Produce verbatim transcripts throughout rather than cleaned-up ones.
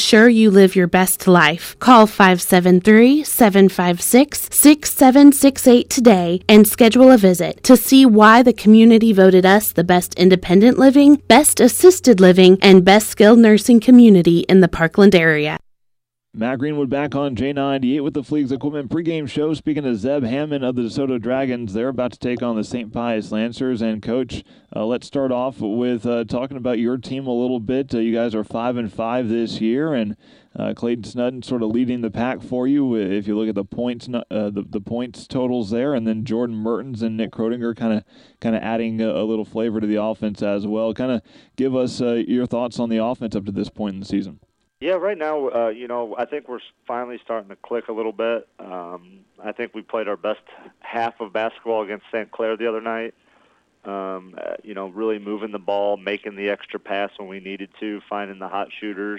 ensure you live your best life. Call five seven three, seven five six, six seven six eight today and schedule a visit to see why the community voted us the best independent living, best assisted living, and best skilled nursing community in the Parkland area. Matt Greenwood back on J ninety-eight with the Fleegs Equipment pregame show. Speaking of Zeb Hammond of the DeSoto Dragons, they're about to take on the Saint Pius Lancers. And, Coach, uh, let's start off with uh, talking about your team a little bit. Uh, you guys are five and five this year, and uh, Clayton Snudden sort of leading the pack for you. If you look at the points, uh, the, the points totals there, and then Jordan Mertens and Nick Krodinger kind of kind of adding a, a little flavor to the offense as well. Kind of give us uh, your thoughts on the offense up to this point in the season. Yeah, right now, uh, you know, I think we're finally starting to click a little bit. Um, I think we played our best half of basketball against Saint Clair the other night. Um, uh, you know, really moving the ball, making the extra pass when we needed to, finding the hot shooters.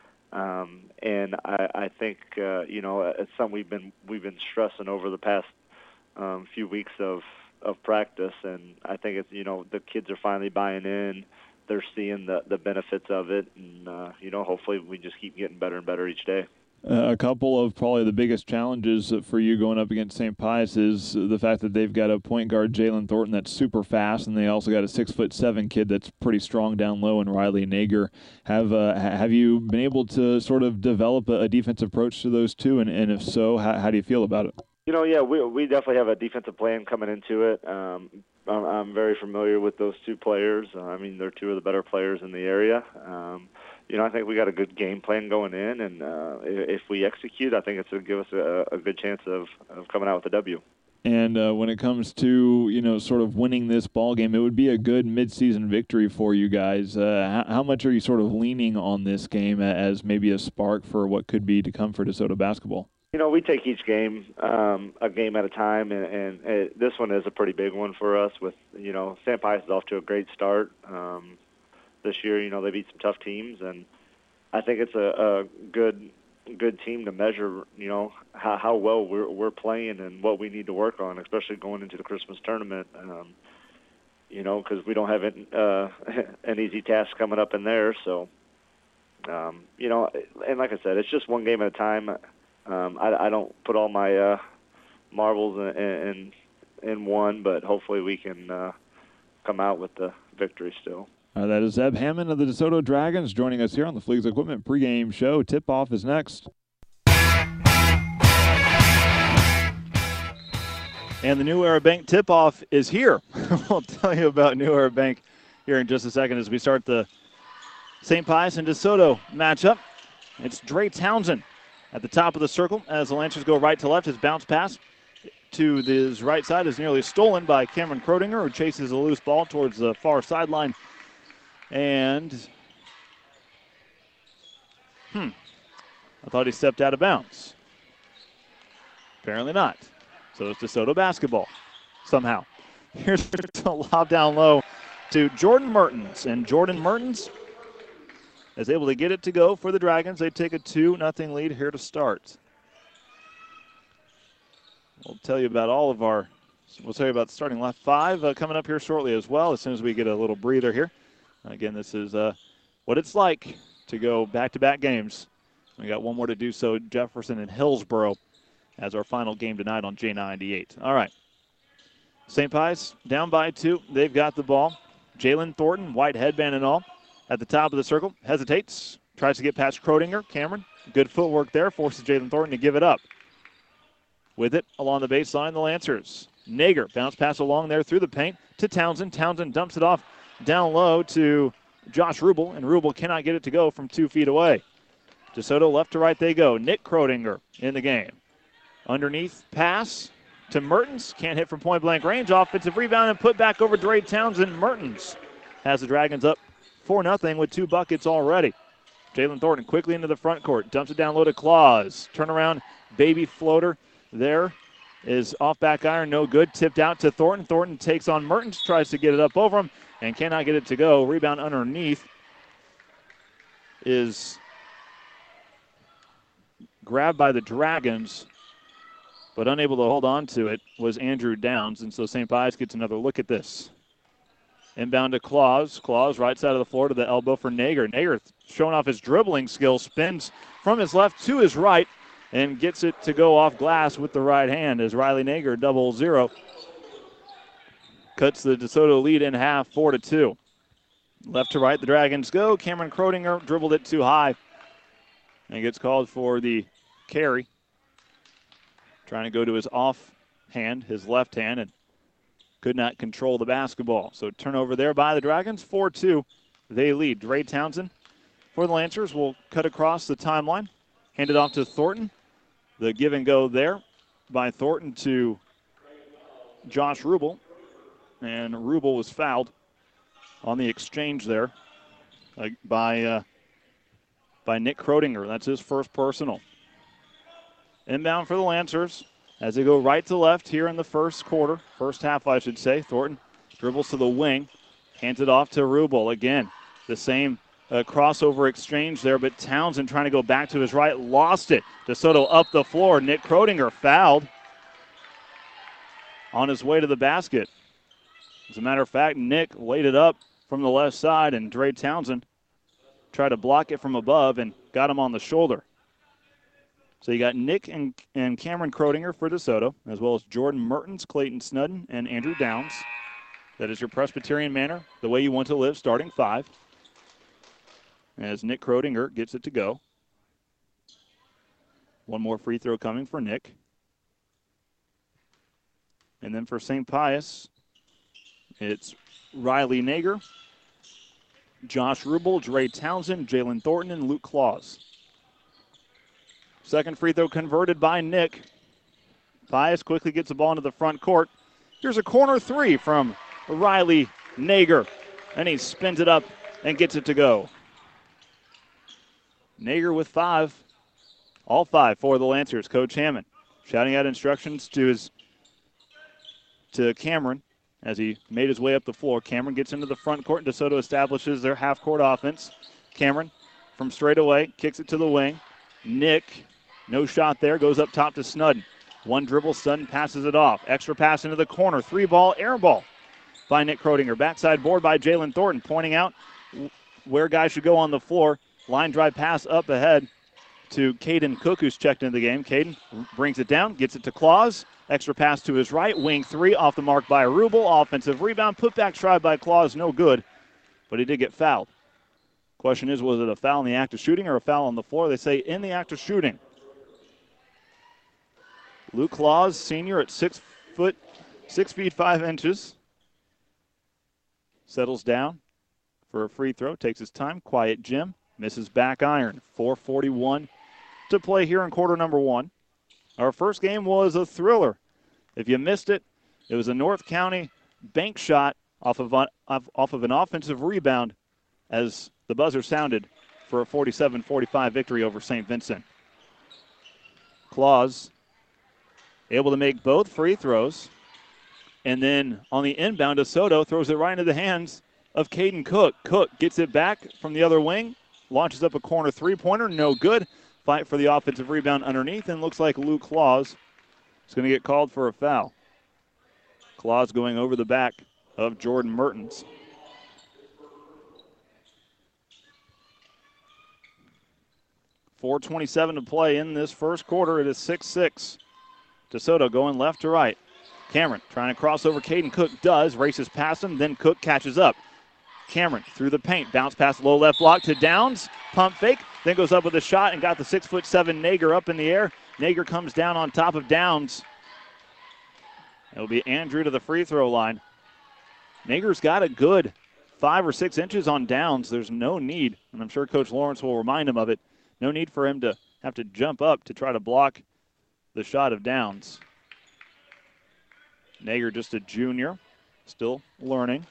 Um, and I, I think, uh, you know, it's something we've been we've been stressing over the past um, few weeks of, of practice. And I think it's, you know, the kids are finally buying in. They're seeing the, the benefits of it, and, uh, you know, hopefully we just keep getting better and better each day. Uh, a couple of probably the biggest challenges for you going up against Saint Pius is the fact that they've got a point guard, Jalen Thornton, that's super fast, and they also got a six foot seven kid that's pretty strong down low, and Riley Nager. Have uh, have you been able to sort of develop a, a defensive approach to those two, and, and if so, how, how do you feel about it? You know, yeah, we we definitely have a defensive plan coming into it. Um, I'm, I'm very familiar with those two players. Uh, I mean, they're two of the better players in the area. Um, you know, I think we got a good game plan going in, and uh, if we execute, I think it's going to give us a, a good chance of, of coming out with a W. And uh, when it comes to, you know, sort of winning this ball game, it would be a good midseason victory for you guys. Uh, how, how much are you sort of leaning on this game as maybe a spark for what could be to come for DeSoto basketball? You know, we take each game um, a game at a time, and, and it, this one is a pretty big one for us. With, you know, Saint Pius is off to a great start um, this year. You know, they beat some tough teams, and I think it's a, a good good team to measure, you know, how, how well we're, we're playing and what we need to work on, especially going into the Christmas tournament. Um, you know, because we don't have it, uh, an easy task coming up in there. So, um, you know, and like I said, it's just one game at a time. Um, I, I don't put all my uh, marbles in, in in one, but hopefully we can uh, come out with the victory still. Uh, that is Zeb Hammond of the DeSoto Dragons joining us here on the Fleegs Equipment pregame show. Tip-off is next. And the New Era Bank tip-off is here. We'll tell you about New Era Bank here in just a second as we start the Saint Pius and DeSoto matchup. It's Dre Townsend at the top of the circle as the Lancers go right to left. His bounce pass to his right side is nearly stolen by Cameron Krodinger, who chases a loose ball towards the far sideline. And, hmm, I thought he stepped out of bounds. Apparently not. So it's DeSoto basketball somehow. Here's a lob down low to Jordan Mertens. And Jordan Mertens is able to get it to go for the Dragons. They take a two nothing lead here to start. We'll tell you about all of our, we'll tell you about the starting left five uh, coming up here shortly as well, as soon as we get a little breather here. Again, this is uh, what it's like to go back-to-back games. We got one more to do so, Jefferson and Hillsboro, as our final game tonight on J ninety-eight. All right. Saint Pius down by two. They've got the ball. Jalen Thornton, white headband and all, at the top of the circle, hesitates, tries to get past Krodinger. Cameron, good footwork there, forces Jalen Thornton to give it up. With it along the baseline, the Lancers. Nager, bounce pass along there through the paint to Townsend. Townsend dumps it off down low to Josh Rubel, and Rubel cannot get it to go from two feet away. DeSoto left to right they go. Nick Krodinger in the game. Underneath pass to Mertens. Can't hit from point-blank range. Offensive rebound and put back over Dre Townsend. Mertens has the Dragons up four nothing with two buckets already. Jalen Thornton quickly into the front court. Dumps it down low to Claus. Turnaround baby floater there is off back iron. No good. Tipped out to Thornton. Thornton takes on Mertens. Tries to get it up over him and cannot get it to go. Rebound underneath is grabbed by the Dragons, but unable to hold on to it was Andrew Downs. And so Saint Pius gets another look at this. Inbound to Claus. Claus right side of the floor to the elbow for Nager. Nager showing off his dribbling skills, spins from his left to his right, and gets it to go off glass with the right hand as Riley Nager double zero. Cuts the DeSoto lead in half, four to two. Left to right, the Dragons go. Cameron Krodinger dribbled it too high and gets called for the carry. Trying to go to his off hand, his left hand, and could not control the basketball. So turnover there by the Dragons, four two. They lead. Dre Townsend for the Lancers will cut across the timeline. Hand it off to Thornton. The give and go there by Thornton to Josh Rubel. And Rubel was fouled on the exchange there uh, by, uh, by Nick Krodinger. That's his first personal. Inbound for the Lancers as they go right to left here in the first quarter. First half, I should say. Thornton dribbles to the wing. Hands it off to Rubel. Again, the same uh, crossover exchange there, but Townsend trying to go back to his right. Lost it. DeSoto up the floor. Nick Krodinger fouled on his way to the basket. As a matter of fact, Nick laid it up from the left side, and Dre Townsend tried to block it from above and got him on the shoulder. So you got Nick and, and Cameron Krodinger for DeSoto, as well as Jordan Mertens, Clayton Snudden, and Andrew Downs. That is your Presbyterian manner, the way you want to live, starting five. As Nick Krodinger gets it to go. One more free throw coming for Nick. And then for Saint Pius, it's Riley Nager, Josh Rubel, Dre Townsend, Jalen Thornton, and Luke Claus. Second free throw converted by Nick. Pius quickly gets the ball into the front court. Here's a corner three from Riley Nager, and he spins it up and gets it to go. Nager with five, all five for the Lancers. Coach Hammond shouting out instructions to his to Cameron as he made his way up the floor. Cameron gets into the front court, and DeSoto establishes their half-court offense. Cameron from straight away kicks it to the wing. Nick, no shot there, goes up top to Snudden. One dribble, Snudden passes it off. Extra pass into the corner. Three ball, air ball by Nick Krodinger. Backside board by Jalen Thornton, pointing out where guys should go on the floor. Line drive pass up ahead to Caden Cook, who's checked into the game. Caden brings it down, gets it to Claus. Extra pass to his right. Wing three off the mark by Rubel. Offensive rebound. Putback try by Claus. No good, but he did get fouled. Question is, was it a foul in the act of shooting or a foul on the floor? They say in the act of shooting. Luke Claus, senior at six foot, six feet five inches. Settles down for a free throw. Takes his time. Quiet Jim. Misses back iron. four forty-one to play here in quarter number one. Our first game was a thriller. If you missed it, it was a North County bank shot off of, off, off of an offensive rebound as the buzzer sounded for a forty-seven forty-five victory over Saint Vincent. Claus able to make both free throws. And then on the inbound, DeSoto throws it right into the hands of Caden Cook. Cook gets it back from the other wing. Launches up a corner three-pointer, no good. Fight for the offensive rebound underneath, and looks like Luke Claus is going to get called for a foul. Claus going over the back of Jordan Mertens. four twenty-seven to play in this first quarter. It is six six. DeSoto going left to right. Cameron trying to cross over Caden Cook, does, races past him, then Cook catches up. Cameron through the paint, bounce pass low left block to Downs, pump fake, then goes up with a shot and got the six foot seven Nager up in the air. Nager comes down on top of Downs. It'll be Andrew to the free throw line. Nager's got a good five or six inches on Downs. There's no need, and I'm sure Coach Lawrence will remind him of it, no need for him to have to jump up to try to block the shot of Downs. Nager just a junior, still learning.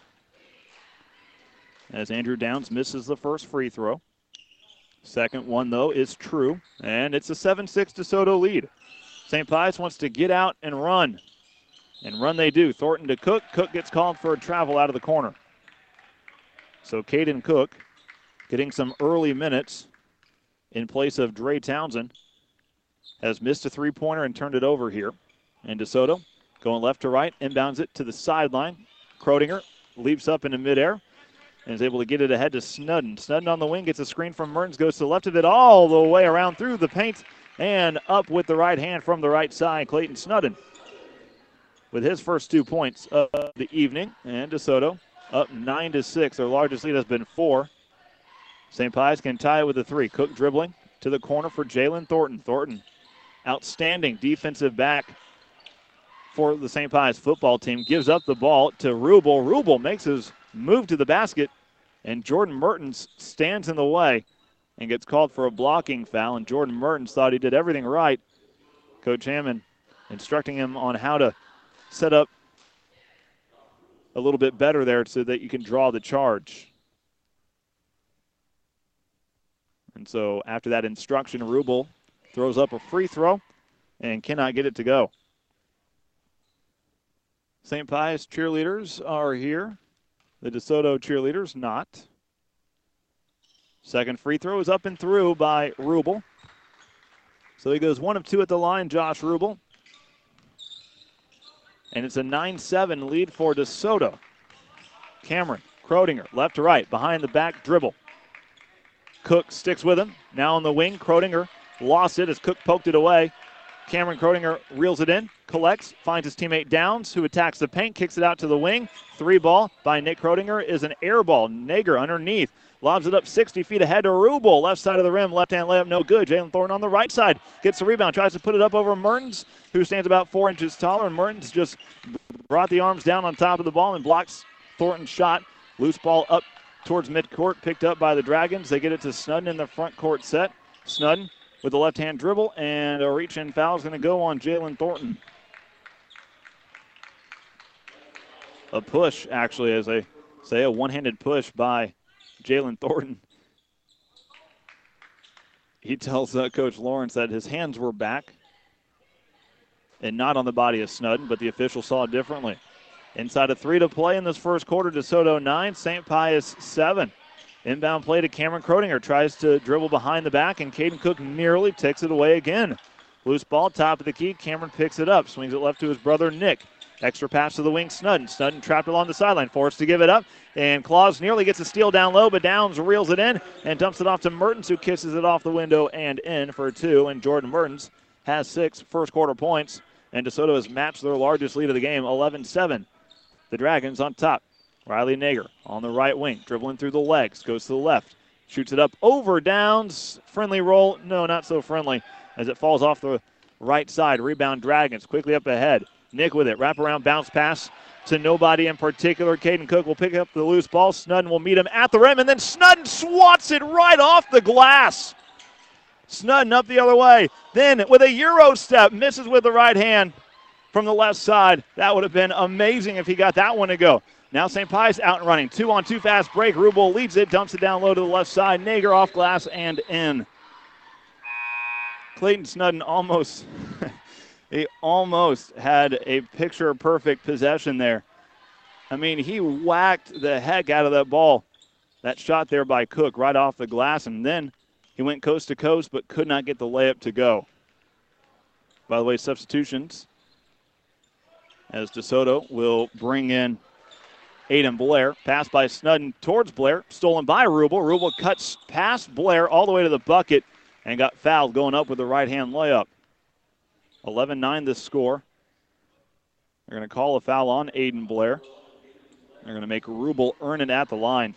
As Andrew Downs misses the first free throw. Second one, though, is true, and it's a seven six DeSoto lead. Saint Pius wants to get out and run, and run they do. Thornton to Cook. Cook gets called for a travel out of the corner. So Caden Cook getting some early minutes in place of Dre Townsend has missed a three-pointer and turned it over here. And DeSoto going left to right, inbounds it to the sideline. Krodinger leaps up into midair and is able to get it ahead to Snudden. Snudden on the wing gets a screen from Mertens, goes to the left of it all the way around through the paint and up with the right hand from the right side. Clayton Snudden with his first two points of the evening. And DeSoto up nine to six. Their largest lead has been four. Saint Pius can tie it with a three. Cook dribbling to the corner for Jalen Thornton. Thornton, outstanding defensive back for the Saint Pius football team, gives up the ball to Rubel. Rubel makes his move to the basket, and Jordan Mertens stands in the way and gets called for a blocking foul. And Jordan Mertens thought he did everything right. Coach Hammond instructing him on how to set up a little bit better there so that you can draw the charge. And so after that instruction, Rubel throws up a free throw and cannot get it to go. Saint Pius cheerleaders are here. The DeSoto cheerleaders not. Second free throw is up and through by Rubel. So he goes one of two at the line, Josh Rubel. And it's a nine seven lead for DeSoto. Cameron Krodinger, left to right, behind the back dribble. Cook sticks with him. Now on the wing, Krodinger lost it as Cook poked it away. Cameron Krodinger reels it in, collects, finds his teammate Downs, who attacks the paint, kicks it out to the wing. Three ball by Nick Krodinger is an air ball. Nager underneath, lobs it up sixty feet ahead to Rubel. Left side of the rim, left-hand layup, no good. Jalen Thornton on the right side gets the rebound, tries to put it up over Mertens, who stands about four inches taller, and Mertens just brought the arms down on top of the ball and blocks Thornton's shot. Loose ball up towards midcourt, picked up by the Dragons. They get it to Snudden in the front court set. Snudden with the left-hand dribble, and a reach-in foul is going to go on Jalen Thornton. A push, actually, as they say, a one-handed push by Jalen Thornton. He tells uh, Coach Lawrence that his hands were back and not on the body of Snudden, but the official saw it differently. Inside of three to play in this first quarter, DeSoto nine, Saint Pius seven. Inbound play to Cameron Krodinger. Tries to dribble behind the back, and Caden Cook nearly takes it away again. Loose ball, top of the key. Cameron picks it up. Swings it left to his brother, Nick. Extra pass to the wing, Snudden. Snudden trapped along the sideline. Forced to give it up. And Claus nearly gets a steal down low, but Downs reels it in and dumps it off to Mertens, who kisses it off the window and in for two. And Jordan Mertens has six first quarter points. And DeSoto has matched their largest lead of the game, eleven seven. The Dragons on top. Riley Nager on the right wing, dribbling through the legs, goes to the left, shoots it up over Downs. Friendly roll, no, not so friendly, as it falls off the right side. Rebound Dragons, quickly up ahead. Nick with it, wraparound bounce pass to nobody in particular. Caden Cook will pick up the loose ball. Snudden will meet him at the rim, and then Snudden swats it right off the glass. Snudden up the other way. Then with a Euro step, misses with the right hand from the left side. That would have been amazing if he got that one to go. Now Saint Pius out and running. Two on two fast break. Rubel leads it, dumps it down low to the left side. Nager off glass and in. Clayton Snudden almost, he almost had a picture-perfect possession there. I mean, he whacked the heck out of that ball. That shot there by Cook right off the glass, and then he went coast to coast but could not get the layup to go. By the way, substitutions, as DeSoto will bring in Aiden Blair. Pass by Snudden towards Blair. Stolen by Rubel. Rubel cuts past Blair all the way to the bucket and got fouled going up with the right-hand layup. eleven nine this score. They're going to call a foul on Aiden Blair. They're going to make Rubel earn it at the line.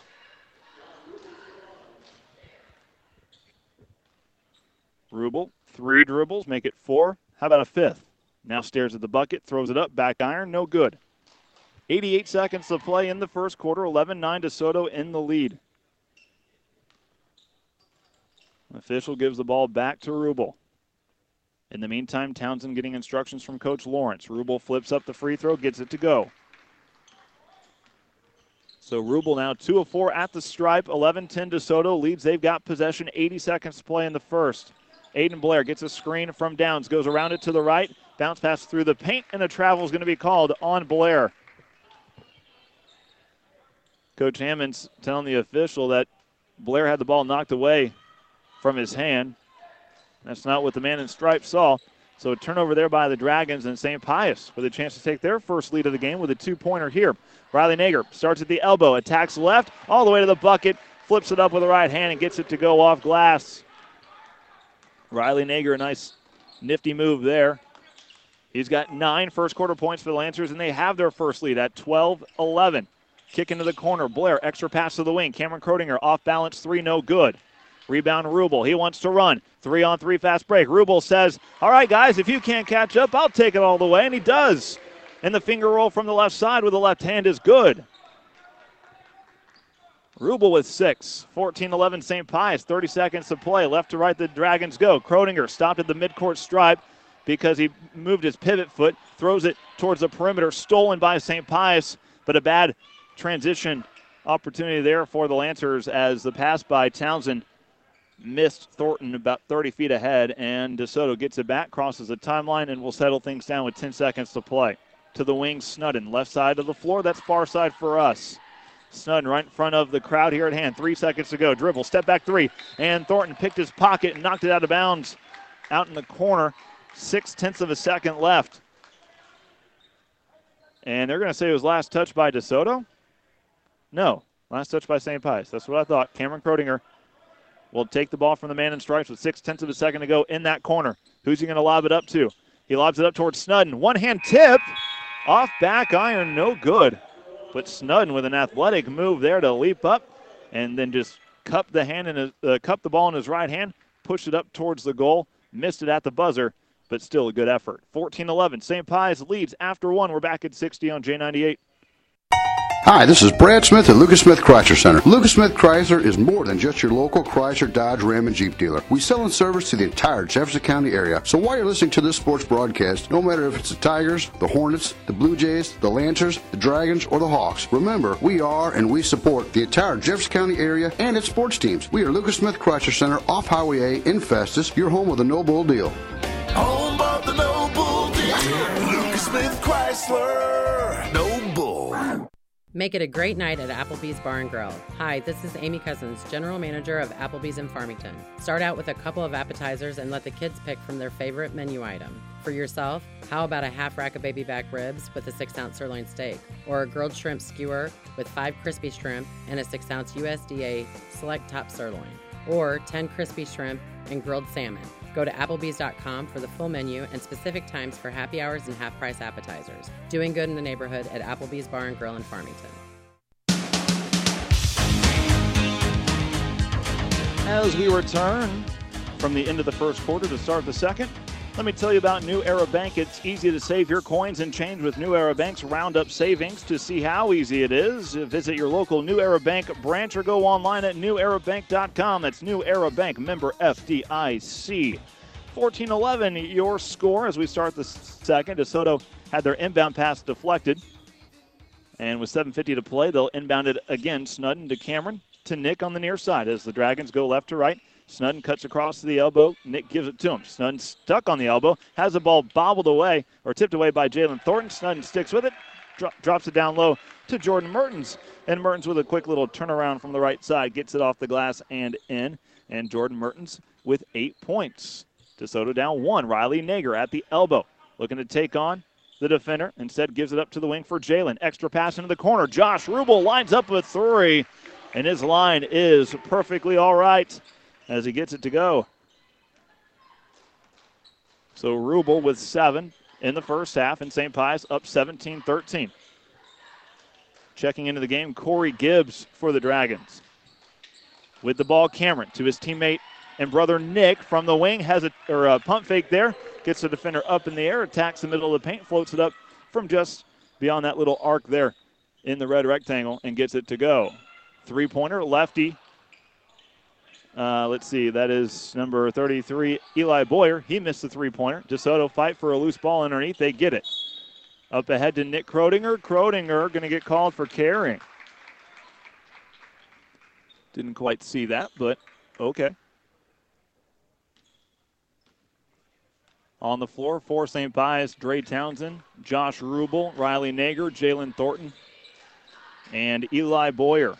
Rubel, three dribbles, make it four. How about a fifth? Now stares at the bucket, throws it up, back iron, no good. eighty-eight seconds to play in the first quarter, eleven nine DeSoto in the lead. Official gives the ball back to Rubel. In the meantime, Townsend getting instructions from Coach Lawrence. Rubel flips up the free throw, gets it to go. So Rubel now two of four at the stripe, eleven ten DeSoto leads. They've got possession, eighty seconds to play in the first. Aiden Blair gets a screen from Downs, goes around it to the right, bounce pass through the paint, and a travel is going to be called on Blair. Coach Hammond's telling the official that Blair had the ball knocked away from his hand. That's not what the man in stripes saw. So a turnover there by the Dragons, and Saint Pius with a chance to take their first lead of the game with a two-pointer here. Riley Nager starts at the elbow, attacks left, all the way to the bucket, flips it up with the right hand and gets it to go off glass. Riley Nager, a nice nifty move there. He's got nine first quarter points for the Lancers, and they have their first lead at twelve eleven. Kick into the corner. Blair, extra pass to the wing. Cameron Krodinger off balance, three, no good. Rebound, Rubel. He wants to run. Three on three, fast break. Rubel says, all right, guys, if you can't catch up, I'll take it all the way, and he does. And the finger roll from the left side with the left hand is good. Rubel with six. fourteen eleven Saint Pius. thirty seconds to play. Left to right, the Dragons go. Krodinger stopped at the midcourt stripe because he moved his pivot foot. Throws it towards the perimeter. Stolen by Saint Pius, but a bad transition opportunity there for the Lancers as the pass by Townsend missed Thornton about thirty feet ahead, and DeSoto gets it back, crosses the timeline, and will settle things down with ten seconds to play. To the wing, Snudden, left side of the floor. That's far side for us. Snudden right in front of the crowd here at hand. Three seconds to go. Dribble, step back three, and Thornton picked his pocket and knocked it out of bounds out in the corner. Six-tenths of a second left. And they're going to say it was last touch by DeSoto? No, last touch by Saint Pius. That's what I thought. Cameron Krodinger will take the ball from the man in stripes with six-tenths of a second to go in that corner. Who's he going to lob it up to? He lobs it up towards Snudden. One-hand tip. Off back iron, no good. But Snudden with an athletic move there to leap up and then just cup the hand in his, uh, cup the ball in his right hand, pushed it up towards the goal, missed it at the buzzer, but still a good effort. fourteen eleven, Saint Pius leads after one. We're back at sixty on J ninety-eight. Hi, this is Brad Smith at Lucas Smith Chrysler Center. Lucas Smith Chrysler is more than just your local Chrysler, Dodge, Ram, and Jeep dealer. We sell and service to the entire Jefferson County area. So while you're listening to this sports broadcast, no matter if it's the Tigers, the Hornets, the Blue Jays, the Lancers, the Dragons, or the Hawks, remember, we are and we support the entire Jefferson County area and its sports teams. We are Lucas Smith Chrysler Center off Highway A in Festus, your home with a no-bull deal. Home of the no-bull deal. Lucas Smith Chrysler. No bull. Make it a great night at Applebee's Bar and Grill. Hi, this is Amy Cousins, General Manager of Applebee's in Farmington. Start out with a couple of appetizers and let the kids pick from their favorite menu item. For yourself, how about a half rack of baby back ribs with a six ounce sirloin steak? Or a grilled shrimp skewer with five crispy shrimp and a six ounce U S D A select top sirloin? Or ten crispy shrimp and grilled salmon? Go to Applebee's dot com for the full menu and specific times for happy hours and half-price appetizers. Doing good in the neighborhood at Applebee's Bar and Grill in Farmington. As we return from the end of the first quarter to start the second, let me tell you about New Era Bank. It's easy to save your coins and change with New Era Bank's Roundup Savings. To see how easy it is, visit your local New Era Bank branch or go online at new era bank dot com. That's New Era Bank, member F D I C. fourteen eleven, your score as we start the second. DeSoto had their inbound pass deflected. And with seven fifty to play, they'll inbound it again. Snudden to Cameron to Nick on the near side as the Dragons go left to right. Snudden cuts across to the elbow. Nick gives it to him. Snudden stuck on the elbow. Has the ball bobbled away or tipped away by Jalen Thornton. Snudden sticks with it. Dro- drops it down low to Jordan Mertens. And Mertens with a quick little turnaround from the right side. Gets it off the glass and in. And Jordan Mertens with eight points. DeSoto down one. Riley Nager at the elbow. Looking to take on the defender. Instead gives it up to the wing for Jalen. Extra pass into the corner. Josh Rubel lines up with three. And his line is perfectly all right as he gets it to go. So Rubel with seven in the first half, and Saint Pius up seventeen thirteen. Checking into the game, Corey Gibbs for the Dragons. With the ball, Cameron to his teammate and brother Nick from the wing. Has a, or a pump fake there. Gets the defender up in the air, attacks the middle of the paint, floats it up from just beyond that little arc there in the red rectangle, and gets it to go. Three-pointer, lefty. Uh, let's see, that is number thirty-three, Eli Boyer. He missed the three-pointer. DeSoto fight for a loose ball underneath. They get it. Up ahead to Nick Krodinger. Krodinger going to get called for carrying. Didn't quite see that, but okay. On the floor for Saint Pius, Dre Townsend, Josh Rubel, Riley Nager, Jalen Thornton, and Eli Boyer.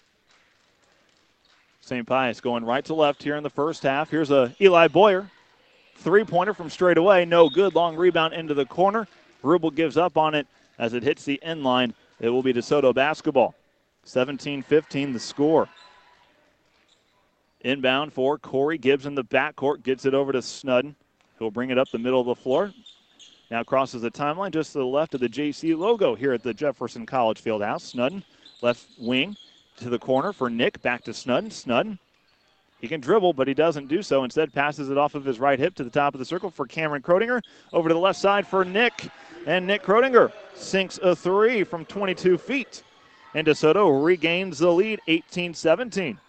Saint Pius going right to left here in the first half. Here's a Eli Boyer. Three-pointer from straight away, no good. Long rebound into the corner. Rubel gives up on it as it hits the end line. It will be DeSoto basketball. seventeen fifteen the score. Inbound for Corey Gibbs in the backcourt. Gets it over to Snudden, who will bring it up the middle of the floor. Now crosses the timeline just to the left of the J C logo here at the Jefferson College Fieldhouse. Snudden, left wing to the corner for Nick. Back to Snudden. Snudden, he can dribble, but he doesn't do so. Instead, passes it off of his right hip to the top of the circle for Cameron Krodinger. Over to the left side for Nick. And Nick Krodinger sinks a three from twenty-two feet. And DeSoto regains the lead, eighteen seventeen.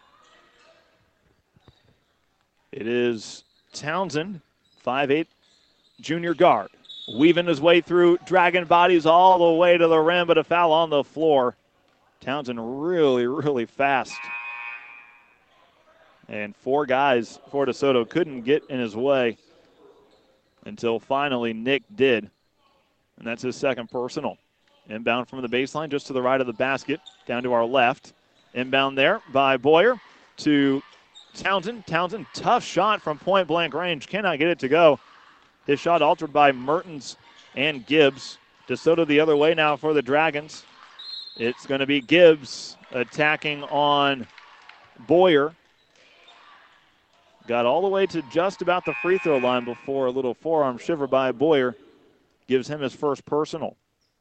It is Townsend, five eight junior guard, weaving his way through Dragon bodies all the way to the rim, but a foul on the floor. Townsend really, really fast. And four guys for DeSoto couldn't get in his way until finally Nick did. And that's his second personal. Inbound from the baseline just to the right of the basket, down to our left. Inbound there by Boyer to Townsend. Townsend, tough shot from point-blank range. Cannot get it to go. His shot altered by Mertens and Gibbs. DeSoto the other way now for the Dragons. It's going to be Gibbs attacking on Boyer. Got all the way to just about the free throw line before a little forearm shiver by Boyer gives him his first personal.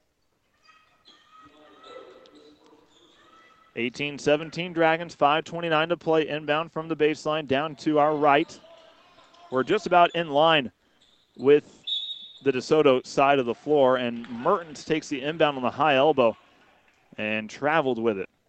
eighteen seventeen Dragons, five twenty-nine to play. Inbound from the baseline down to our right. We're just about in line with the DeSoto side of the floor, and Mertens takes the inbound on the high elbow and traveled with it.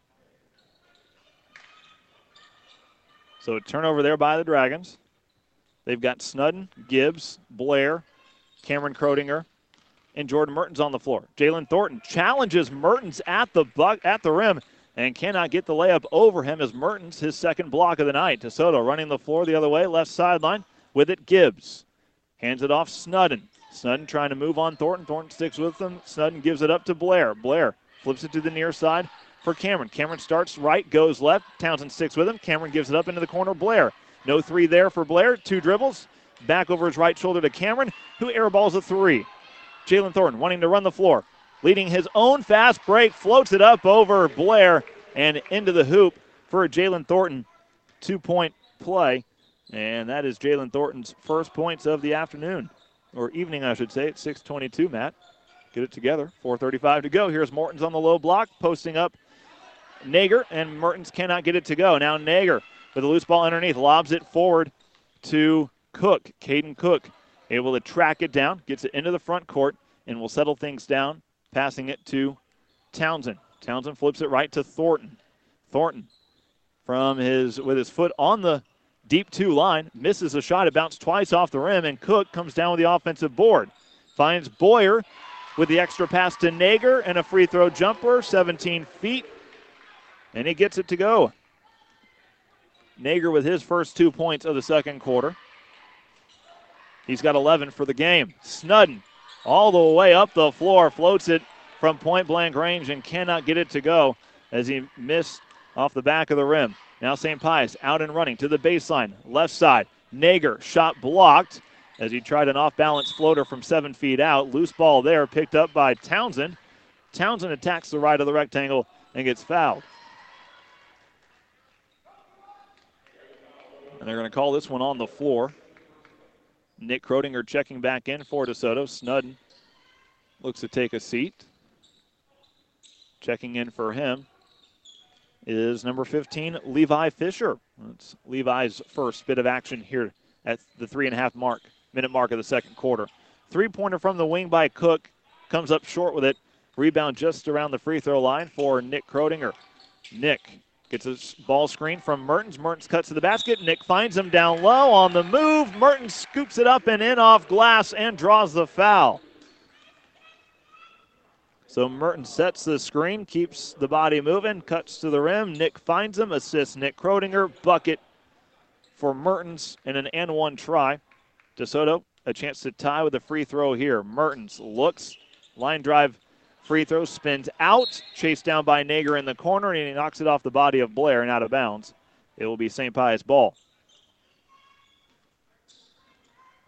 So a turnover there by the Dragons. They've got Snudden, Gibbs, Blair, Cameron Krodinger, and Jordan Mertens on the floor. Jalen Thornton challenges Mertens at the bu- at the rim and cannot get the layup over him as Mertens, his second block of the night. DeSoto running the floor the other way, left sideline. With it, Gibbs. Hands it off Snudden. Snudden trying to move on Thornton. Thornton sticks with him. Snudden gives it up to Blair. Blair flips it to the near side for Cameron. Cameron starts right, goes left. Townsend sticks with him. Cameron gives it up into the corner. Blair. No three there for Blair. Two dribbles. Back over his right shoulder to Cameron, who airballs a three. Jalen Thornton wanting to run the floor. Leading his own fast break. Floats it up over Blair and into the hoop for Jalen Thornton. Two-point play. And that is Jalen Thornton's first points of the afternoon. Or evening, I should say. It's six twenty-two, Matt. Get it together. four thirty-five to go. Here's Mortons on the low block. Posting up Nager, and Mertens cannot get it to go. Now Nager with a loose ball underneath. Lobs it forward to Cook. Caden Cook able to track it down. Gets it into the front court and will settle things down. Passing it to Townsend. Townsend flips it right to Thornton. Thornton from his with his foot on the deep two line. Misses a shot. It bounced twice off the rim, and Cook comes down with the offensive board. Finds Boyer with the extra pass to Nager and a free throw jumper, seventeen feet. And he gets it to go. Nager with his first two points of the second quarter. He's got eleven for the game. Snudden all the way up the floor, floats it from point-blank range and cannot get it to go as he missed off the back of the rim. Now Saint Pius out and running to the baseline, left side. Nager, shot blocked as he tried an off-balance floater from seven feet out. Loose ball there, picked up by Townsend. Townsend attacks the right of the rectangle and gets fouled. And they're going to call this one on the floor. Nick Krodinger checking back in for DeSoto. Snudden looks to take a seat. Checking in for him is number fifteen, Levi Fisher. That's Levi's first bit of action here at the three and a half mark, minute mark of the second quarter. Three-pointer from the wing by Cook. Comes up short with it. Rebound just around the free throw line for Nick Krodinger. Nick gets a ball screen from Mertens. Mertens cuts to the basket. Nick finds him down low on the move. Mertens scoops it up and in off glass and draws the foul. So Mertens sets the screen, keeps the body moving, cuts to the rim. Nick finds him, assists Nick Krodinger. Bucket for Mertens and an and one try. DeSoto, a chance to tie with a free throw here. Mertens looks, line drive free throw, spins out, chased down by Nager in the corner, and he knocks it off the body of Blair and out of bounds. It will be Saint Pius ball.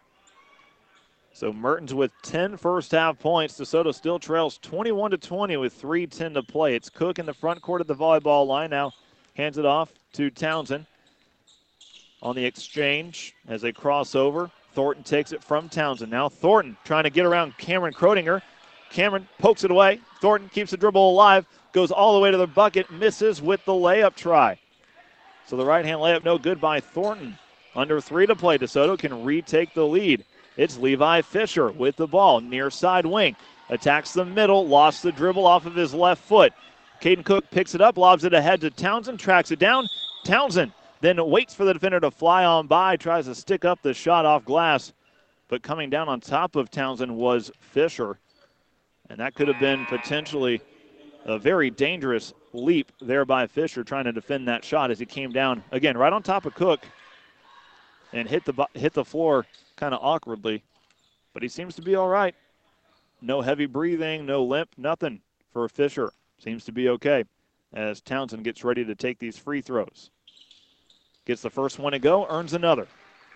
So Mertens with ten first half points. DeSoto still trails twenty-one to twenty with three ten to play. It's Cook in the front court at the volleyball line. Now hands it off to Townsend on the exchange as they cross over. Thornton takes it from Townsend. Now Thornton trying to get around Cameron Kroedinger. Cameron pokes it away. Thornton keeps the dribble alive, goes all the way to the bucket, misses with the layup try. So the right-hand layup no good by Thornton. Under three to play. DeSoto can retake the lead. It's Levi Fisher with the ball, near side wing. Attacks the middle, lost the dribble off of his left foot. Caden Cook picks it up, lobs it ahead to Townsend, tracks it down. Townsend then waits for the defender to fly on by, tries to stick up the shot off glass. But coming down on top of Townsend was Fisher. And that could have been potentially a very dangerous leap there by Fisher trying to defend that shot as he came down, again, right on top of Cook and hit the, hit the floor kind of awkwardly, but he seems to be all right. No heavy breathing, no limp, nothing for Fisher. Seems to be okay as Townsend gets ready to take these free throws. Gets the first one to go, earns another.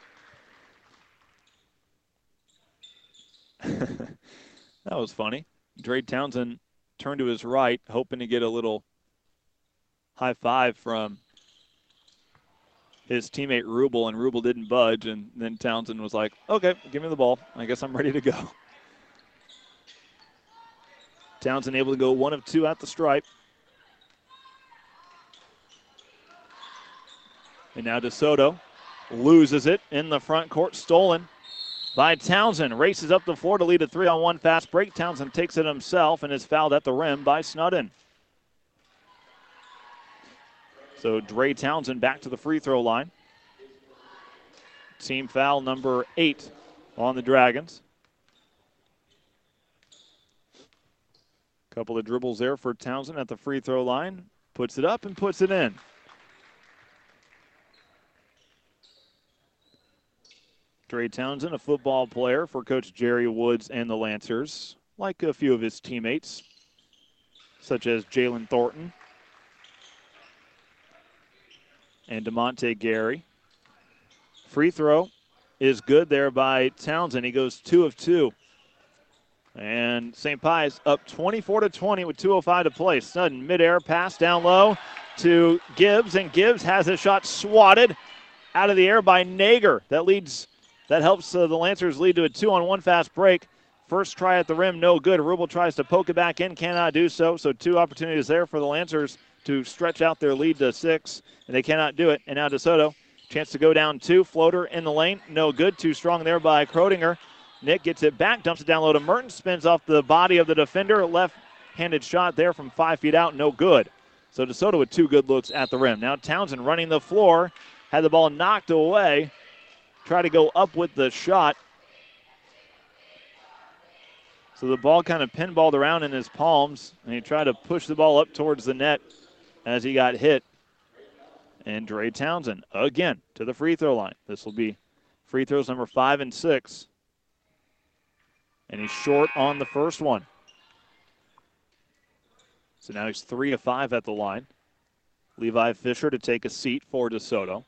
That was funny. Dre Townsend turned to his right, hoping to get a little high five from his teammate Rubel, and Rubel didn't budge, and then Townsend was like, okay, give me the ball. I guess I'm ready to go. Townsend able to go one of two at the stripe. And now DeSoto loses it in the front court, stolen by Townsend. Races up the floor to lead a three-on-one fast break. Townsend takes it himself and is fouled at the rim by Snudden. So Dre Townsend back to the free throw line. Team foul number eight on the Dragons. Couple of dribbles there for Townsend at the free throw line. Puts it up and puts it in. Dre Townsend, a football player for Coach Jerry Woods and the Lancers, like a few of his teammates, such as Jalen Thornton and DeMonte Gary. Free throw is good there by Townsend. He goes two of two. And Saint Pius up twenty-four to twenty with two oh five to play. Sudden midair pass down low to Gibbs, and Gibbs has a shot swatted out of the air by Nager. That leads, that helps uh, the Lancers lead to a two-on-one fast break. First try at the rim, no good. Rubel tries to poke it back in, cannot do so. So two opportunities there for the Lancers to stretch out their lead to six, and they cannot do it. And now DeSoto, chance to go down two. Floater in the lane, no good. Too strong there by Kroedinger. Nick gets it back, dumps it down low to Mertens, spins off the body of the defender. Left-handed shot there from five feet out, no good. So DeSoto with two good looks at the rim. Now Townsend running the floor, had the ball knocked away. Try to go up with the shot. So the ball kind of pinballed around in his palms, and he tried to push the ball up towards the net as he got hit. And Dre Townsend, again, to the free throw line. This will be free throws number five and six. And he's short on the first one. So now he's three of five at the line. Levi Fisher to take a seat for DeSoto.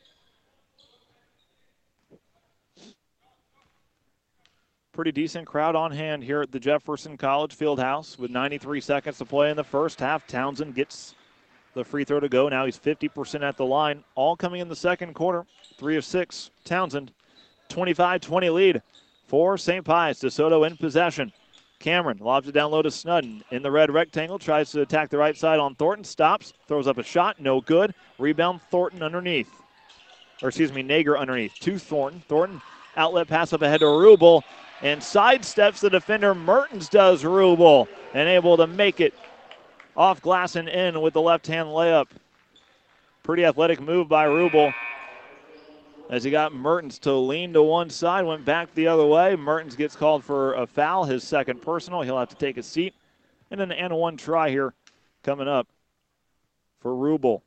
Pretty decent crowd on hand here at the Jefferson College Fieldhouse with ninety-three seconds to play in the first half. Townsend gets the free throw to go. Now he's fifty percent at the line. All coming in the second quarter. Three of six. Townsend, twenty-five twenty lead for Saint Pius. DeSoto in possession. Cameron lobs it down low to Snudden in the red rectangle. Tries to attack the right side on Thornton. Stops. Throws up a shot. No good. Rebound Thornton underneath. Or excuse me, Nager underneath. To Thornton. Thornton outlet pass up ahead to Rubel. And sidesteps the defender. Mertens does Rubel. And able to make it off glass and in with the left-hand layup. Pretty athletic move by Rubel as he got Mertens to lean to one side, went back the other way. Mertens gets called for a foul, his second personal. He'll have to take a seat. And an and one try here coming up for Rubel.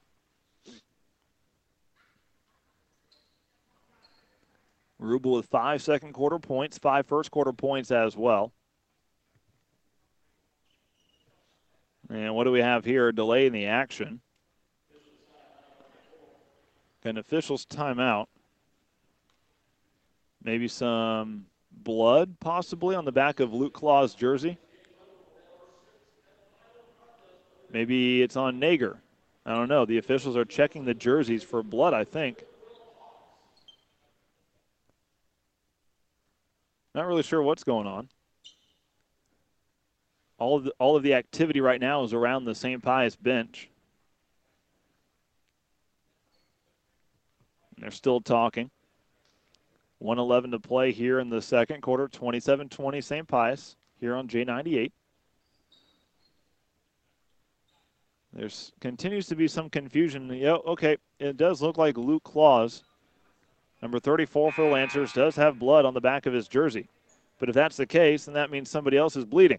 Rubel with five second quarter points, five first quarter points as well. And what do we have here? A delay in the action. An official's timeout. Maybe some blood possibly on the back of Luke Claw's jersey. Maybe it's on Nager. I don't know. The officials are checking the jerseys for blood, I think. Not really sure what's going on. All of the, all of the activity right now is around the Saint Pius bench. And they're still talking. one eleven to play here in the second quarter. twenty-seven twenty Saint Pius here on J ninety-eight. There continues to be some confusion. Yeah, okay, it does look like Luke Claus, number thirty-four for the Lancers, does have blood on the back of his jersey. But if that's the case, then that means somebody else is bleeding.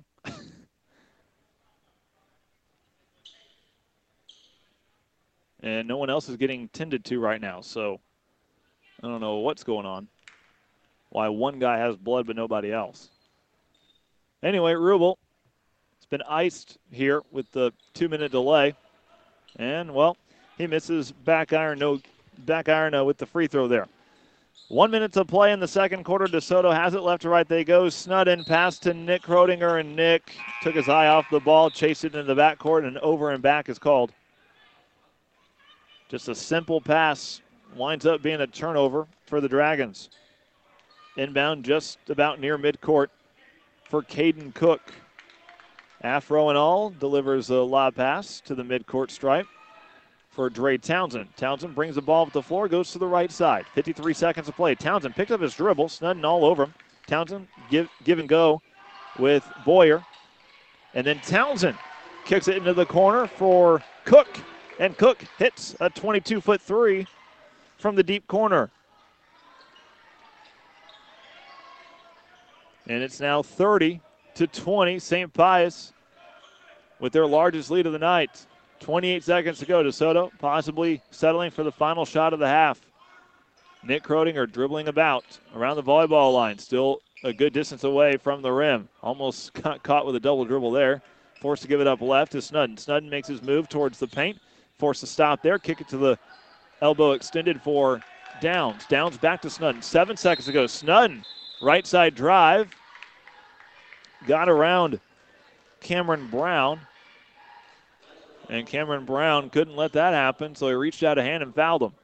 And no one else is getting tended to right now, so I don't know what's going on. Why one guy has blood but nobody else. Anyway, Rubel, it's been iced here with the two-minute delay. And, well, he misses back iron, no back iron uh, with the free throw there. One minute to play in the second quarter. DeSoto has it left to right. They go. Snudden pass to Nick Krodinger, and Nick took his eye off the ball, chased it into the backcourt, and over and back is called. Just a simple pass winds up being a turnover for the Dragons. Inbound just about near midcourt for Caden Cook. Afro and all delivers a lob pass to the midcourt stripe for Dre Townsend. Townsend brings the ball up the floor, goes to the right side. fifty-three seconds to play. Townsend picked up his dribble, Snudden all over him. Townsend give, give and go with Boyer. And then Townsend kicks it into the corner for Cook. And Cook hits a twenty-two-foot three from the deep corner. And it's now thirty to twenty. Saint Pius with their largest lead of the night. twenty-eight seconds to go. DeSoto possibly settling for the final shot of the half. Nick Krodinger dribbling about around the volleyball line. Still a good distance away from the rim. Almost got caught with a double dribble there. Forced to give it up left to Snudden. Snudden makes his move towards the paint. Forced to stop there. Kick it to the elbow extended for Downs. Downs back to Snudden. Seven seconds to go. Snudden, right side drive. Got around Cameron Brown. And Cameron Brown couldn't let that happen, so he reached out a hand and fouled him.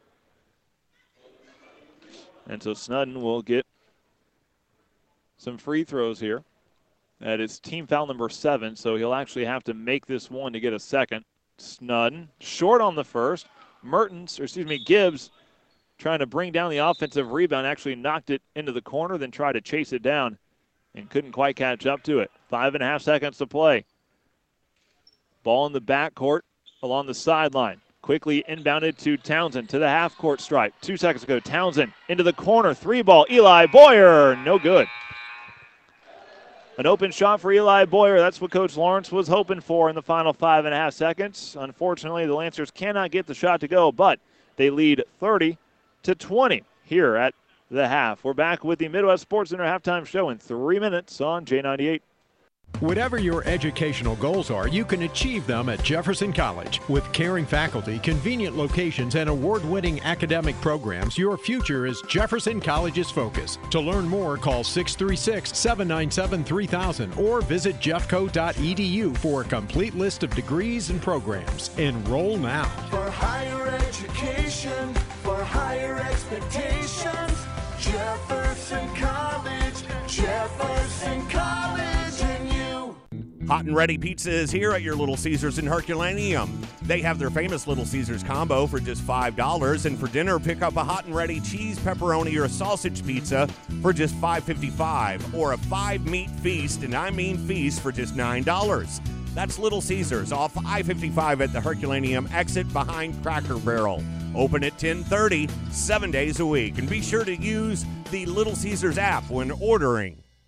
And so Snudden will get some free throws here. That is team foul number seven, so he'll actually have to make this one to get a second. Snudden, short on the first. Mertens, or excuse me, Gibbs, trying to bring down the offensive rebound, actually knocked it into the corner, then tried to chase it down and couldn't quite catch up to it. Five and a half seconds to play. Ball in the backcourt along the sideline. Quickly inbounded to Townsend to the half-court stripe. Two seconds ago, Townsend into the corner. Three ball, Eli Boyer, no good. An open shot for Eli Boyer. That's what Coach Lawrence was hoping for in the final five and a half seconds. Unfortunately, the Lancers cannot get the shot to go, but they lead thirty to twenty here at the half. We're back with the Midwest Sports Center halftime show in three minutes on J ninety-eight. Whatever your educational goals are, you can achieve them at Jefferson College. With caring faculty, convenient locations, and award-winning academic programs, your future is Jefferson College's focus. To learn more, call six three six, seven nine seven, three thousand or visit jeffco dot e d u for a complete list of degrees and programs. Enroll now. For higher education, for higher expectations, Jefferson College, Jefferson College. Hot and Ready Pizza is here at your Little Caesars in Herculaneum. They have their famous Little Caesars combo for just five dollars, and for dinner, pick up a Hot and Ready cheese, pepperoni, or a sausage pizza for just five fifty-five, or a five-meat feast, and I mean feast, for just nine dollars. That's Little Caesars off I fifty-five at the Herculaneum exit behind Cracker Barrel. Open at ten thirty, seven days a week. And be sure to use the Little Caesars app when ordering.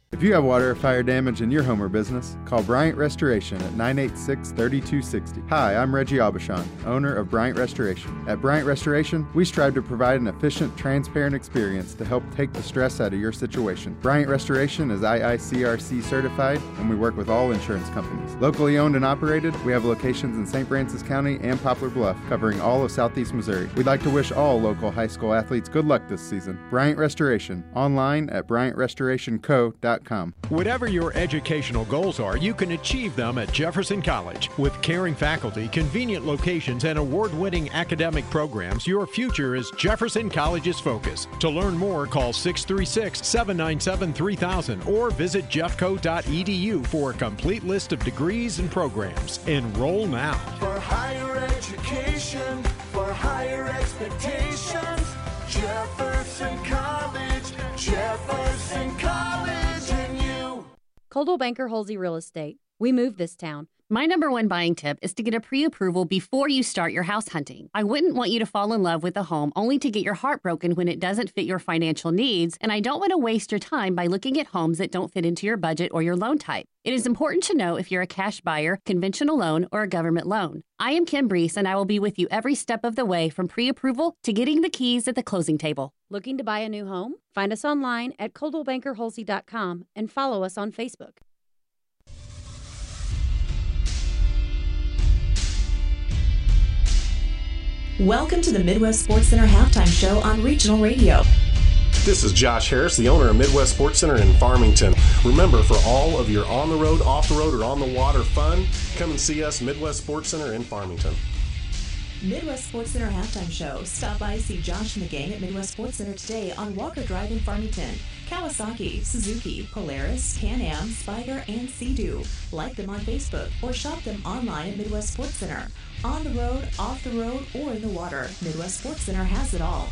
If you have water or fire damage in your home or business, call Bryant Restoration at nine eight six, three two six zero. Hi, I'm Reggie Aubuchon, owner of Bryant Restoration. At Bryant Restoration, we strive to provide an efficient, transparent experience to help take the stress out of your situation. Bryant Restoration is I I C R C certified, and we work with all insurance companies. Locally owned and operated, we have locations in Saint Francis County and Poplar Bluff, covering all of southeast Missouri. We'd like to wish all local high school athletes good luck this season. Bryant Restoration, online at bryant restoration co dot com. Whatever your educational goals are, you can achieve them at Jefferson College. With caring faculty, convenient locations, and award-winning academic programs, your future is Jefferson College's focus. To learn more, call six three six, seven nine seven, three thousand or visit jeffco dot e d u for a complete list of degrees and programs. Enroll now. For higher education, for higher expectations, Jefferson College, Jefferson College, and you. Coldwell Banker Halsey Real Estate. We moved this town. My number one buying tip is to get a pre-approval before you start your house hunting. I wouldn't want you to fall in love with a home only to get your heart broken when it doesn't fit your financial needs, and I don't want to waste your time by looking at homes that don't fit into your budget or your loan type. It is important to know if you're a cash buyer, conventional loan, or a government loan. I am Kim Brees, and I will be with you every step of the way from pre-approval to getting the keys at the closing table. Looking to buy a new home? Find us online at coldwell banker halsey dot com and follow us on Facebook. Welcome to the Midwest Sports Center Halftime Show on Regional Radio. This is Josh Harris, the owner of Midwest Sports Center in Farmington. Remember, for all of your on-the-road, off-the-road, or on-the-water fun, come and see us, Midwest Sports Center in Farmington. Midwest Sports Center Halftime Show. Stop by, see Josh and the gang at Midwest Sports Center today on Walker Drive in Farmington. Kawasaki, Suzuki, Polaris, Can-Am, Spider, and Sea-Doo. Like them on Facebook or shop them online at Midwest Sports Center. On the road, off the road, or in the water, Midwest Sports Center has it all.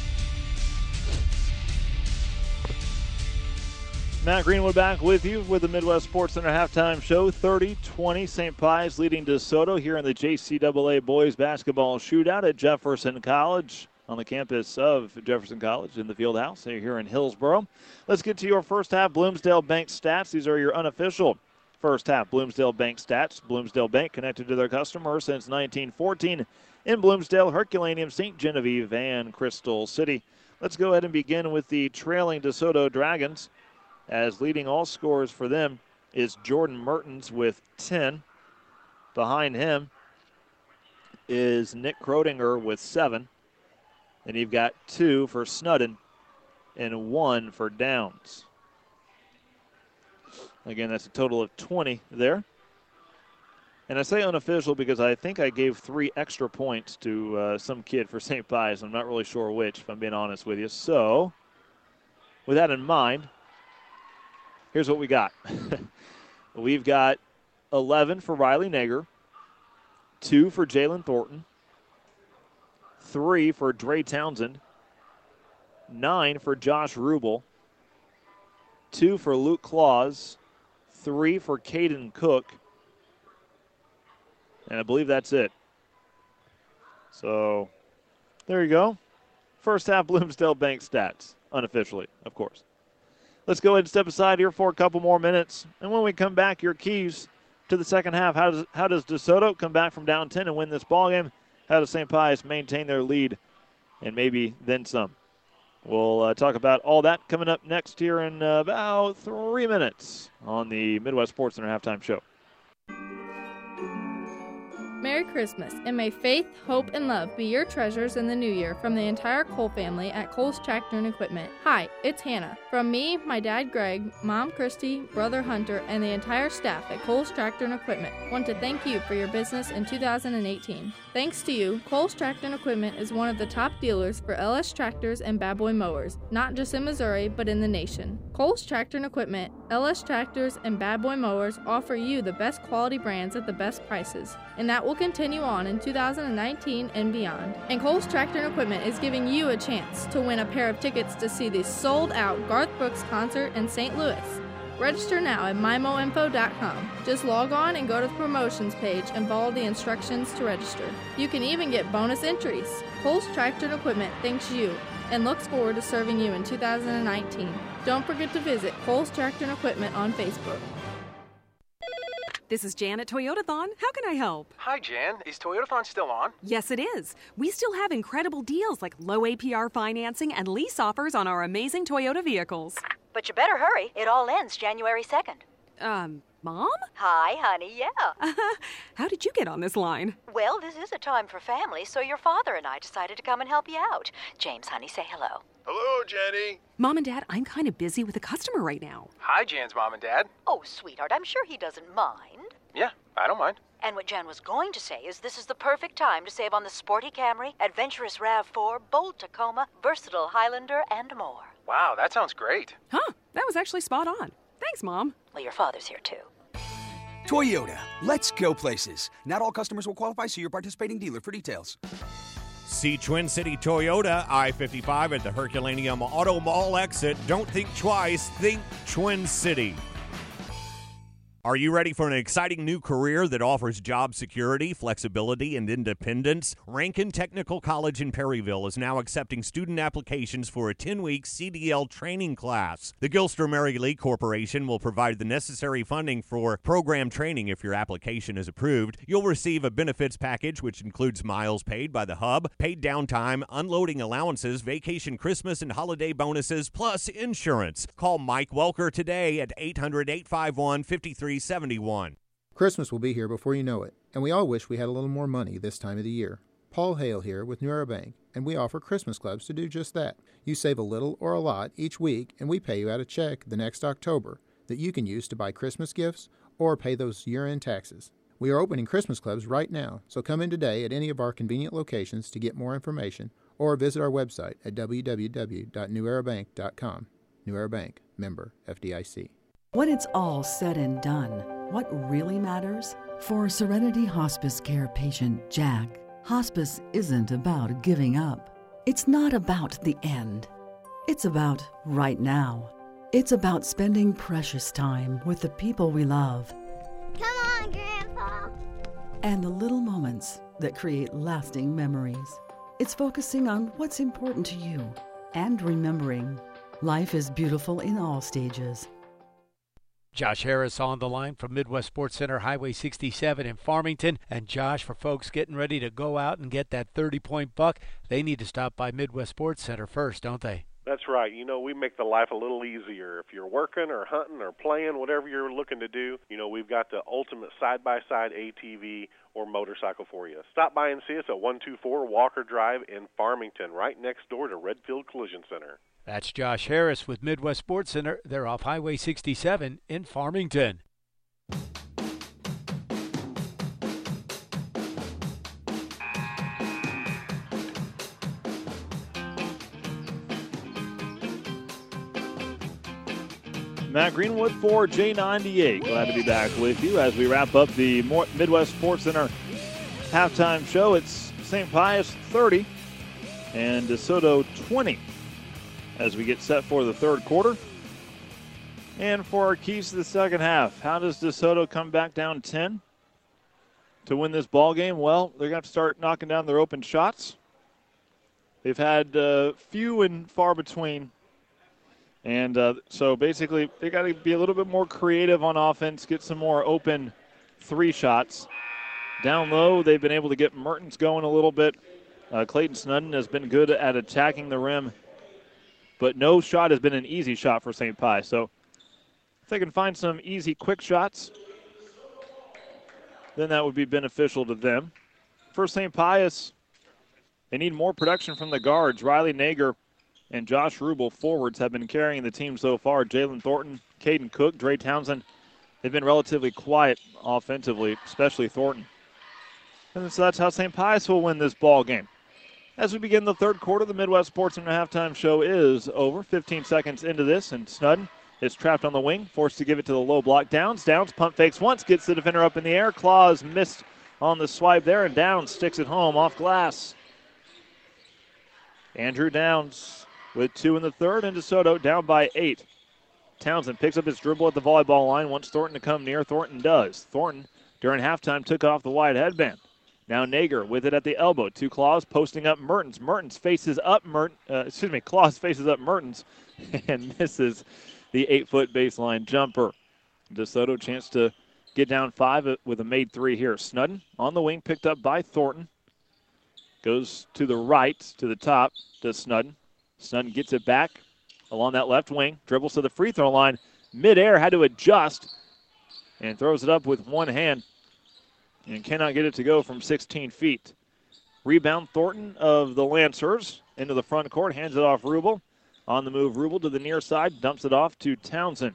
Matt Greenwood back with you with the Midwest Sports Center Halftime Show. thirty twenty, Saint Pius leading DeSoto here in the J C double A Boys Basketball Shootout at Jefferson College on the campus of Jefferson College in the field house here in Hillsboro. Let's get to your first half Bloomsdale Bank stats. These are your unofficial first half Bloomsdale Bank stats. Bloomsdale Bank connected to their customers since nineteen fourteen in Bloomsdale, Herculaneum, Saint Genevieve, and Crystal City. Let's go ahead and begin with the trailing DeSoto Dragons, as leading all scorers for them is Jordan Mertens with ten. Behind him is Nick Krodinger with seven. And you've got two for Snudden and one for Downs. Again, that's a total of twenty there. And I say unofficial because I think I gave three extra points to uh, some kid for Saint Pius. I'm not really sure which, if I'm being honest with you. So, with that in mind, here's what we got. We've got eleven for Riley Nager, two for Jalen Thornton, three for Dre Townsend, nine for Josh Rubel, two for Luke Claus, three for Caden Cook, and I believe that's it. So, there you go. First half Bloomsdale Bank stats, unofficially, of course. Let's go ahead and step aside here for a couple more minutes. And when we come back, your keys to the second half. How does how does DeSoto come back from down ten and win this ballgame? How does Saint Pius maintain their lead and maybe then some? We'll uh, talk about all that coming up next here in uh, about three minutes on the Midwest Sports Center Halftime Show. Merry Christmas, and may faith, hope, and love be your treasures in the new year from the entire Cole family at Cole's Tractor and Equipment. Hi, it's Hannah. From me, my dad Greg, mom Christy, brother Hunter, and the entire staff at Cole's Tractor and Equipment want to thank you for your business in two thousand eighteen. Thanks to you, Cole's Tractor and Equipment is one of the top dealers for L S tractors and Bad Boy mowers, not just in Missouri, but in the nation. Cole's Tractor and Equipment, L S tractors, and Bad Boy mowers offer you the best quality brands at the best prices, and that will continue on in two thousand nineteen and beyond. And Cole's Tractor and Equipment is giving you a chance to win a pair of tickets to see the sold-out Garth Brooks concert in Saint Louis. Register now at my mo info dot com. Just log on and go to the promotions page and follow the instructions to register. You can even get bonus entries. Cole's Tractor and Equipment thanks you and looks forward to serving you in two thousand nineteen. Don't forget to visit Coles Tractor and Equipment on Facebook. This is Jan at Toyotathon. How can I help? Hi, Jan. Is Toyotathon still on? Yes, it is. We still have incredible deals like low A P R financing and lease offers on our amazing Toyota vehicles. But you better hurry. It all ends January second. Um, Mom? Hi, honey, yeah. How did you get on this line? Well, this is a time for family, so your father and I decided to come and help you out. James, honey, say hello. Hello, Jenny. Mom and Dad, I'm kind of busy with a customer right now. Hi, Jan's mom and dad. Oh, sweetheart, I'm sure he doesn't mind. Yeah, I don't mind. And what Jan was going to say is this is the perfect time to save on the sporty Camry, adventurous RAV four, bold Tacoma, versatile Highlander, and more. Wow, that sounds great. Huh, that was actually spot on. Thanks, Mom. Well, your father's here, too. Toyota, let's go places. Not all customers will qualify, see your participating dealer for details. See Twin City Toyota, I fifty-five at the Herculaneum Auto Mall exit. Don't think twice, think Twin City. Are you ready for an exciting new career that offers job security, flexibility, and independence? Rankin Technical College in Perryville is now accepting student applications for a ten-week C D L training class. The Gilster Mary Lee Corporation will provide the necessary funding for program training if your application is approved. You'll receive a benefits package which includes miles paid by the hub, paid downtime, unloading allowances, vacation Christmas and holiday bonuses, plus insurance. Call Mike Welker today at eight hundred, eight five one, five three seventy-one. Christmas will be here before you know it, and we all wish we had a little more money this time of the year. Paul Hale here with New Era Bank, and we offer Christmas clubs to do just that. You save a little or a lot each week, and we pay you out a check the next October that you can use to buy Christmas gifts or pay those year-end taxes. We are opening Christmas clubs right now, so come in today at any of our convenient locations to get more information or visit our website at w w w dot new era bank dot com. New Era Bank, member F D I C. When it's all said and done, what really matters? For Serenity Hospice Care patient Jack, hospice isn't about giving up. It's not about the end. It's about right now. It's about spending precious time with the people we love. Come on, Grandpa! And the little moments that create lasting memories. It's focusing on what's important to you and remembering life is beautiful in all stages. Josh Harris on the line from Midwest Sports Center, Highway sixty-seven in Farmington. And Josh, for folks getting ready to go out and get that thirty-point buck, they need to stop by Midwest Sports Center first, don't they? That's right. You know, we make the life a little easier. If you're working or hunting or playing, whatever you're looking to do, you know, we've got the ultimate side-by-side A T V or motorcycle for you. Stop by and see us at one two four Walker Drive in Farmington, right next door to Redfield Collision Center. That's Josh Harris with Midwest Sports Center. They're off Highway sixty-seven in Farmington. Matt Greenwood for J ninety-eight. Glad to be back with you as we wrap up the Midwest Sports Center halftime show. It's Saint Pius thirty and DeSoto twenty. As we get set for the third quarter. And for our keys to the second half, how does DeSoto come back down ten to win this ball game? Well, they're going to have to start knocking down their open shots. They've had uh, few and far between. And uh, so basically they got to be a little bit more creative on offense, get some more open three shots. Down low, they've been able to get Mertens going a little bit. Uh, Clayton Snudden has been good at attacking the rim. But no shot has been an easy shot for Saint Pius. So if they can find some easy, quick shots, then that would be beneficial to them. For Saint Pius, they need more production from the guards. Riley Nager and Josh Rubel, forwards, have been carrying the team so far. Jalen Thornton, Caden Cook, Dre Townsend, they've been relatively quiet offensively, especially Thornton. And so that's how Saint Pius will win this ball game. As we begin the third quarter, the Midwest Sports Center halftime show is over. fifteen seconds into this, and Snudden is trapped on the wing, forced to give it to the low block. Downs, Downs pump fakes once, gets the defender up in the air. Claus missed on the swipe there, and Downs sticks it home off glass. Andrew Downs with two in the third, and DeSoto down by eight. Townsend picks up his dribble at the volleyball line, wants Thornton to come near. Thornton does. Thornton, during halftime, took off the wide headband. Now Nager with it at the elbow. Two Claus posting up Mertens. Mertens faces up Mertens. Uh, excuse me, Claus faces up Mertens and misses the eight-foot baseline jumper. DeSoto chance to get down five with a made three here. Snudden on the wing, picked up by Thornton. Goes to the right, to the top, to Snudden. Snudden gets it back along that left wing. Dribbles to the free throw line. Midair, had to adjust and throws it up with one hand and cannot get it to go from sixteen feet. Rebound Thornton of the Lancers into the front court. Hands it off Rubel. On the move, Rubel to the near side. Dumps it off to Townsend.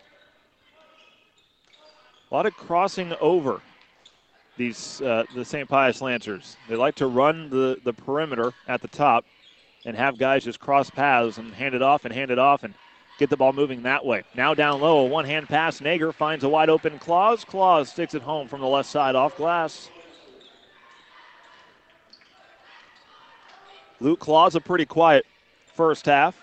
A lot of crossing over these uh, the Saint Pius Lancers. They like to run the, the perimeter at the top and have guys just cross paths and hand it off and hand it off and get the ball moving that way. Now down low, a one-hand pass. Nager finds a wide-open Claus. Claus sticks it home from the left side off glass. Luke Claus, a pretty quiet first half.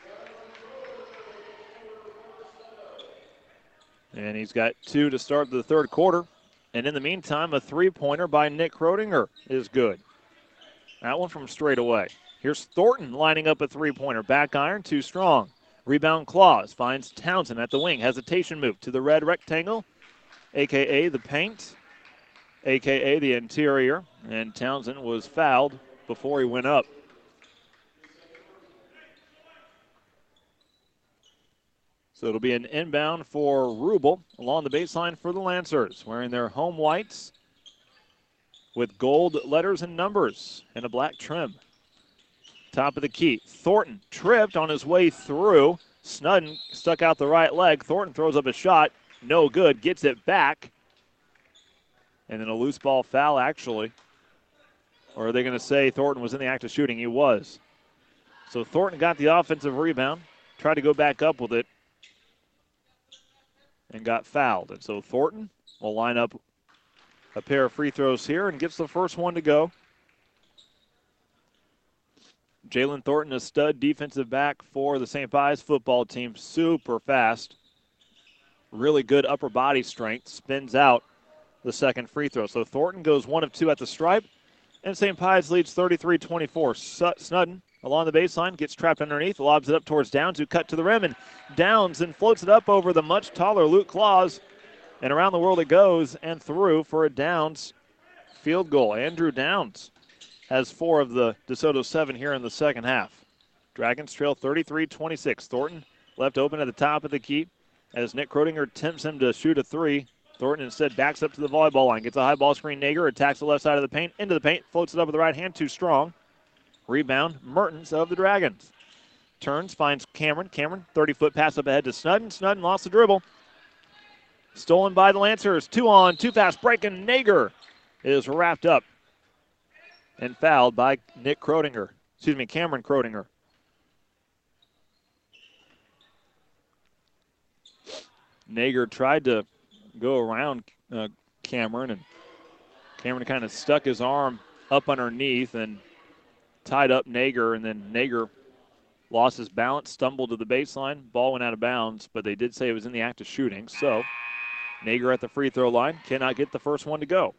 And he's got two to start the third quarter. And in the meantime, a three-pointer by Nick Krodinger is good. That one from straight away. Here's Thornton lining up a three-pointer. Back iron, too strong. Rebound Claus finds Townsend at the wing. Hesitation move to the red rectangle, a k a the paint, a k a the interior. And Townsend was fouled before he went up. So it'll be an inbound for Rubel along the baseline for the Lancers, wearing their home whites with gold letters and numbers and a black trim. Top of the key. Thornton tripped on his way through. Snudden stuck out the right leg. Thornton throws up a shot. No good. Gets it back. And then a loose ball foul, actually. Or are they going to say Thornton was in the act of shooting? He was. So Thornton got the offensive rebound. Tried to go back up with it. And got fouled. And so Thornton will line up a pair of free throws here and gets the first one to go. Jalen Thornton, a stud defensive back for the Saint Pius football team. Super fast. Really good upper body strength. Spins out the second free throw. So Thornton goes one of two at the stripe. And Saint Pius leads thirty-three twenty-four. Snudden along the baseline, gets trapped underneath, lobs it up towards Downs, who cut to the rim, and Downs and floats it up over the much taller Luke Claus. And around the world it goes and through for a Downs field goal. Andrew Downs has four of the DeSoto seven here in the second half. Dragons trail thirty-three twenty-six. Thornton left open at the top of the key as Nick Krodinger tempts him to shoot a three. Thornton instead backs up to the volleyball line, gets a high ball screen. Nager attacks the left side of the paint, into the paint, floats it up with the right hand, too strong. Rebound, Mertens of the Dragons. Turns, finds Cameron. Cameron, thirty-foot pass up ahead to Snudden. Snudden lost the dribble. Stolen by the Lancers. Two on, too fast break, and Nager is wrapped up and fouled by Nick Krodinger. Excuse me, Cameron Krodinger. Nager tried to go around uh, Cameron, and Cameron kind of stuck his arm up underneath and tied up Nager, and then Nager lost his balance, stumbled to the baseline. Ball went out of bounds, but they did say it was in the act of shooting. So Nager at the free throw line cannot get the first one to go.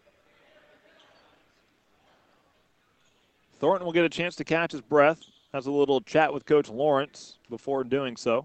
Thornton will get a chance to catch his breath. Has a little chat with Coach Lawrence before doing so.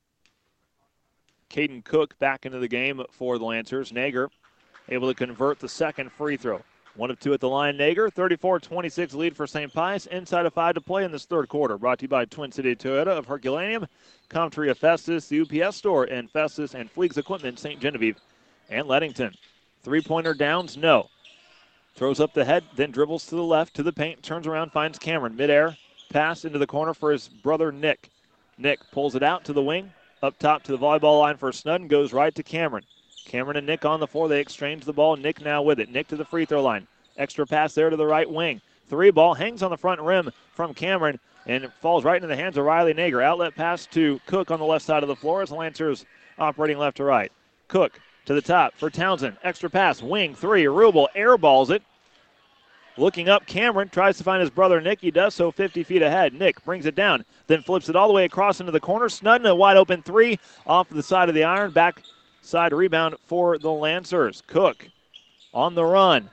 Caden Cook back into the game for the Lancers. Nager able to convert the second free throw. One of two at the line. Nager, thirty-four twenty-six lead for Saint Pius. Inside of five to play in this third quarter. Brought to you by Twin City Toyota of Herculaneum, Comtria Festus, the U P S store in Festus, and Fleegs Equipment, Saint Genevieve and Leadington. Three-pointer Downs, no. Throws up the head, then dribbles to the left, to the paint, turns around, finds Cameron. Midair, pass into the corner for his brother Nick. Nick pulls it out to the wing, up top to the volleyball line for Snudden, goes right to Cameron. Cameron and Nick on the floor, they exchange the ball. Nick now with it. Nick to the free throw line. Extra pass there to the right wing. Three ball hangs on the front rim from Cameron, and it falls right into the hands of Riley Nager. Outlet pass to Cook on the left side of the floor as Lancers operating left to right. Cook to the top for Townsend. Extra pass, wing, three. Rubel airballs it. Looking up, Cameron tries to find his brother Nick. He does so fifty feet ahead. Nick brings it down, then flips it all the way across into the corner. Snudden, a wide open three off the side of the iron. Back side rebound for the Lancers. Cook on the run.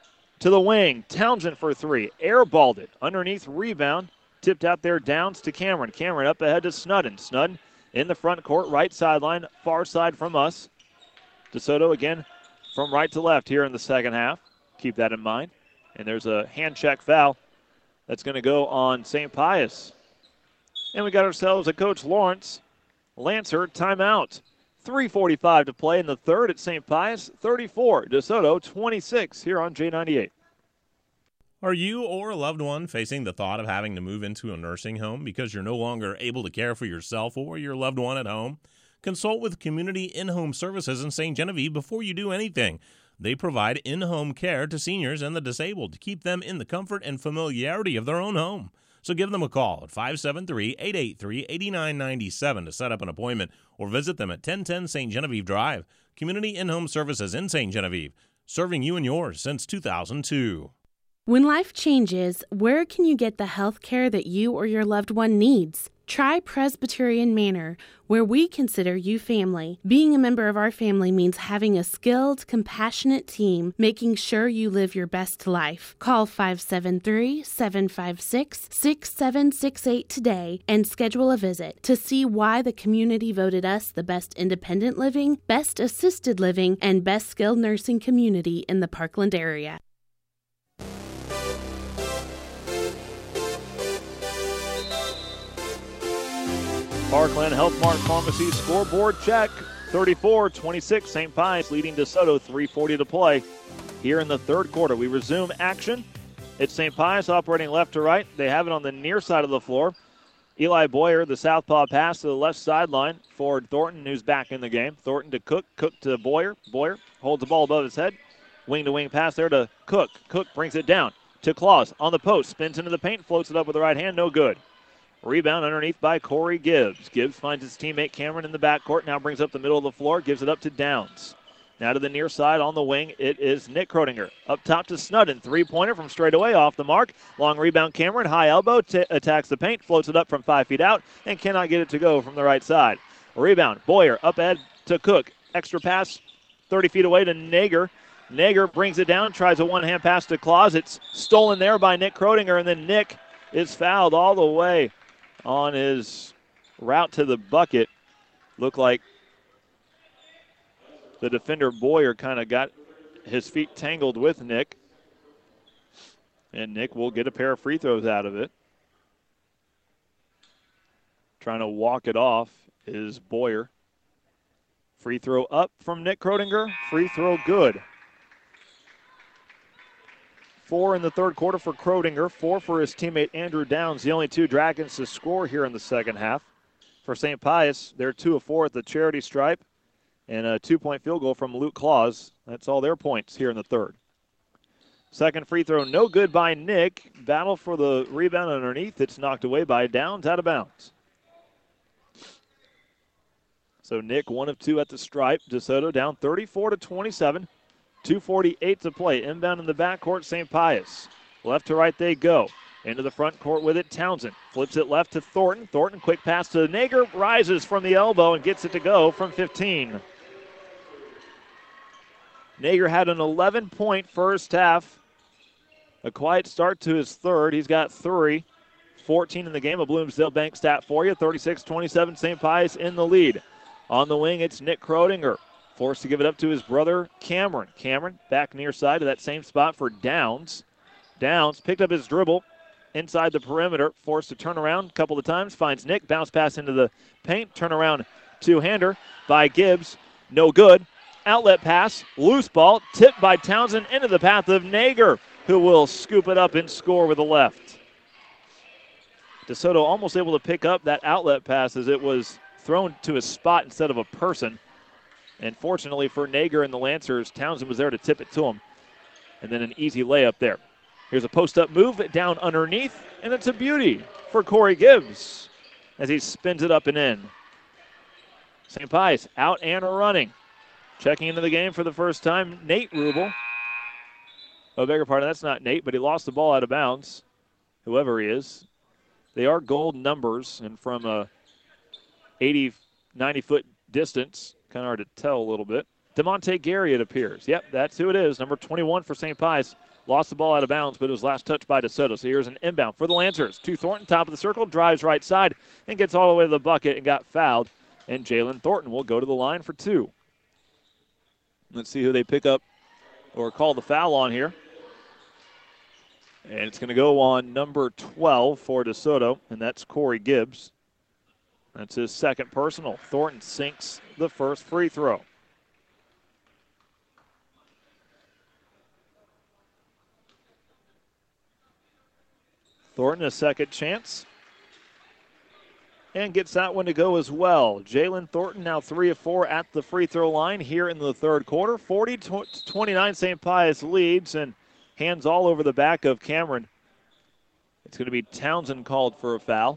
to the wing. Townsend for three. Airballed it. Underneath rebound. Tipped out there. Downs to Cameron. Cameron up ahead to Snudden. Snudden in the front court. Right sideline. Far side from us. DeSoto again from right to left here in the second half. Keep that in mind. And there's a hand check foul that's going to go on Saint Pius. And we got ourselves a Coach Lawrence Lancer timeout. three forty-five to play in the third at Saint Pius. thirty-four, DeSoto twenty-six here on J ninety-eight. Are you or a loved one facing the thought of having to move into a nursing home because you're no longer able to care for yourself or your loved one at home? Consult with Community In-Home Services in Saint Genevieve before you do anything. They provide in-home care to seniors and the disabled to keep them in the comfort and familiarity of their own home. So give them a call at five seven three, eight eight three, eight nine nine seven to set up an appointment or visit them at ten ten Saint Genevieve Drive. Community In-Home Services in Saint Genevieve, serving you and yours since two thousand two. When life changes, where can you get the health care that you or your loved one needs? Try Presbyterian Manor, where we consider you family. Being a member of our family means having a skilled, compassionate team, making sure you live your best life. Call five seven three, seven five six, six seven six eight today and schedule a visit to see why the community voted us the best independent living, best assisted living, and best skilled nursing community in the Parkland area. Parkland Health Mart Pharmacy scoreboard check. thirty-four twenty-six, Saint Pius leading DeSoto, three forty to play here in the third quarter. We resume action. It's Saint Pius operating left to right. They have it on the near side of the floor. Eli Boyer, the southpaw pass to the left sideline for Thornton, who's back in the game. Thornton to Cook, Cook to Boyer. Boyer holds the ball above his head. Wing-to-wing pass there to Cook. Cook brings it down to Claus on the post. Spins into the paint, floats it up with the right hand. No good. Rebound underneath by Corey Gibbs. Gibbs finds his teammate Cameron in the backcourt. Now brings up the middle of the floor. Gives it up to Downs. Now to the near side on the wing. It is Nick Krodinger. Up top to Snudden. Three-pointer from straight away off the mark. Long rebound Cameron. High elbow. T- attacks the paint. Floats it up from five feet out. And cannot get it to go from the right side. Rebound. Boyer up ahead to Cook. Extra pass thirty feet away to Nager. Nager brings it down. Tries a one-hand pass to Claus. It's stolen there by Nick Krodinger. And then Nick is fouled all the way on his route to the bucket. Looked like the defender Boyer kind of got his feet tangled with Nick. And Nick will get a pair of free throws out of it. Trying to walk it off is Boyer. Free throw up from Nick Krodinger. Free throw good. Four in the third quarter for Krodinger, four for his teammate Andrew Downs. The only two Dragons to score here in the second half. For Saint Pius, they're two of four at the charity stripe, and a two-point field goal from Luke Claus. That's all their points here in the third. Second free throw, no good by Nick. Battle for the rebound underneath. It's knocked away by Downs, out of bounds. So Nick, one of two at the stripe. DeSoto down thirty-four to twenty-seven. two forty-eight to play. Inbound in the backcourt, Saint Pius. Left to right they go. Into the front court with it, Townsend. Flips it left to Thornton. Thornton, quick pass to Nager. Rises from the elbow and gets it to go from fifteen. Nager had an eleven-point first half. A quiet start to his third. He's got three. fourteen in the game. A Bloomsdale Bank stat for you. thirty-six twenty-seven, Saint Pius in the lead. On the wing, it's Nick Krodinger. Forced to give it up to his brother, Cameron. Cameron back near side to that same spot for Downs. Downs picked up his dribble inside the perimeter. Forced to turn around a couple of times. Finds Nick. Bounce pass into the paint. Turn around two-hander by Gibbs. No good. Outlet pass. Loose ball. Tipped by Townsend into the path of Nager, who will scoop it up and score with the left. DeSoto almost able to pick up that outlet pass as it was thrown to his spot instead of a person. And fortunately for Nager and the Lancers, Townsend was there to tip it to him. And then an easy layup there. Here's a post-up move down underneath, and it's a beauty for Corey Gibbs as he spins it up and in. Saint Pius out and running. Checking into the game for the first time, Nate Rubel. Oh, beg your pardon, that's not Nate, but he lost the ball out of bounds, whoever he is. They are gold numbers, and from a eighty, ninety-foot distance, kind of hard to tell a little bit. DeMonte Gary, it appears. Yep, that's who it is. Number twenty-one for Saint Pius. Lost the ball out of bounds, but it was last touched by DeSoto. So here's an inbound for the Lancers. To Thornton, top of the circle, drives right side and gets all the way to the bucket and got fouled. And Jalen Thornton will go to the line for two. Let's see who they pick up or call the foul on here. And it's going to go on number twelve for DeSoto, and that's Corey Gibbs. That's his second personal. Thornton sinks the first free throw. Thornton a second chance. And gets that one to go as well. Jalen Thornton now three of four at the free throw line here in the third quarter. forty twenty-nine Saint Pius leads, and hands all over the back of Cameron. It's going to be Townsend called for a foul.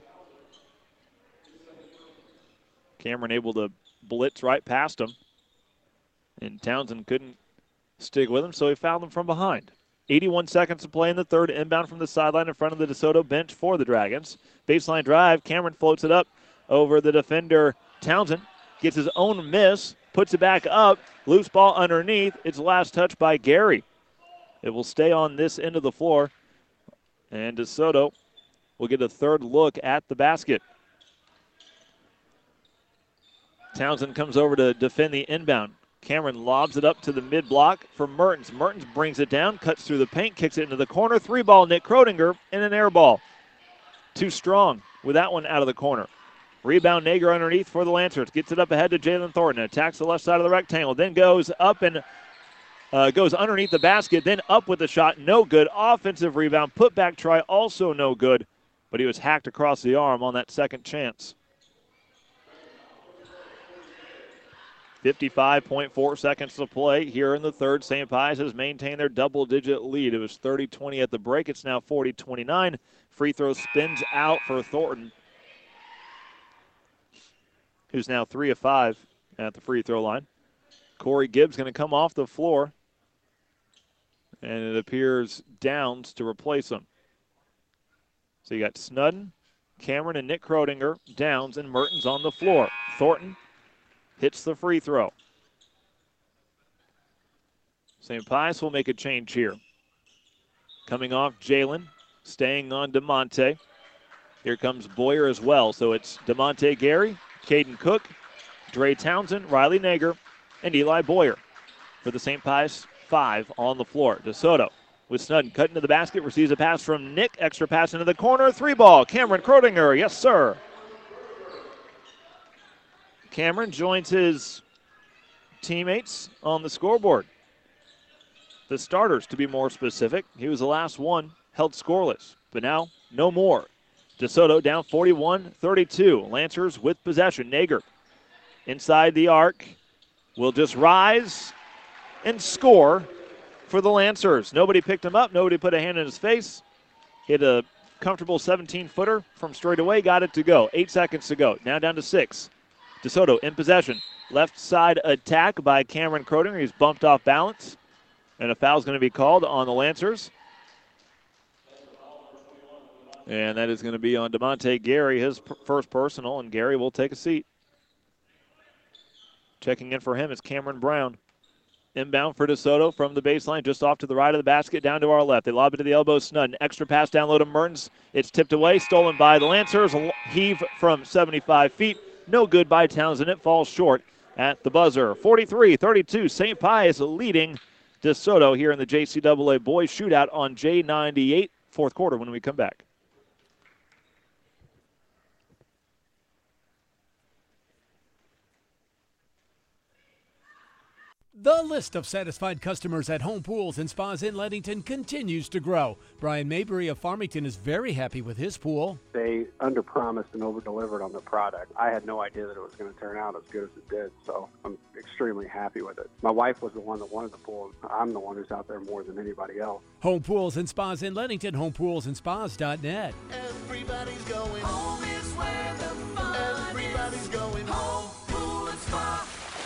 Cameron able to blitz right past him. And Townsend couldn't stick with him, so he fouled him from behind. eighty-one seconds to play in the third. Inbound from the sideline in front of the DeSoto bench for the Dragons. Baseline drive. Cameron floats it up over the defender. Townsend gets his own miss, puts it back up. Loose ball underneath. It's last touch by Gary. It will stay on this end of the floor. And DeSoto will get a third look at the basket. Townsend comes over to defend the inbound. Cameron lobs it up to the mid-block for Mertens. Mertens brings it down, cuts through the paint, kicks it into the corner. Three ball, Nick Krodinger, and an air ball. Too strong with that one out of the corner. Rebound, Nager underneath for the Lancers. Gets it up ahead to Jalen Thornton. Attacks the left side of the rectangle. Then goes up and uh, goes underneath the basket. Then up with the shot. No good. Offensive rebound. Put back try. Also no good. But he was hacked across the arm on that second chance. fifty-five point four seconds to play here in the third. Saint Pius has maintained their double-digit lead. It was thirty twenty at the break. It's now forty twenty-nine. Free throw spins out for Thornton, who's now three of five at the free throw line. Corey Gibbs going to come off the floor, and it appears Downs to replace him. So you got Snudden, Cameron, and Nick Krodinger, Downs, and Mertens on the floor. Thornton hits the free throw. Saint Pius will make a change here. Coming off Jalen, staying on DeMonte. Here comes Boyer as well. So it's DeMonte Gary, Caden Cook, Dre Townsend, Riley Nager, and Eli Boyer for the Saint Pius five on the floor. DeSoto with Snudden cut into the basket, receives a pass from Nick. Extra pass into the corner. Three ball. Cameron Krodinger. Yes, sir. Cameron joins his teammates on the scoreboard. The starters, to be more specific. He was the last one held scoreless, but now no more. DeSoto down forty-one thirty-two. Lancers with possession. Nager inside the arc will just rise and score for the Lancers. Nobody picked him up. Nobody put a hand in his face. Hit a comfortable seventeen-footer from straight away. Got it to go. Eight seconds to go. Now down to six. DeSoto in possession. Left side attack by Cameron Krodinger. He's bumped off balance. And a foul's going to be called on the Lancers. And that is going to be on DeMonte Gary, his p- first personal, and Gary will take a seat. Checking in for him is Cameron Brown. Inbound for DeSoto from the baseline, just off to the right of the basket, down to our left. They lob it to the elbow, Snudden. Extra pass down low to Mertens. It's tipped away, stolen by the Lancers. Heave from seventy-five feet. No good by Townsend. It falls short at the buzzer. forty-three thirty-two, Saint Pius leading DeSoto here in the J C double A boys shootout on J ninety-eight. Fourth quarter when we come back. The list of satisfied customers at Home Pools and Spas in Leadington continues to grow. Brian Mabry of Farmington is very happy with his pool. They under-promised and over-delivered on the product. I had no idea that it was going to turn out as good as it did, so I'm extremely happy with it. My wife was the one that wanted the pool. I'm the one who's out there more than anybody else. Home Pools and Spas in Leadington, home pools and spas dot net. Everybody's going home is where the fun Everybody's going home, pool and spa.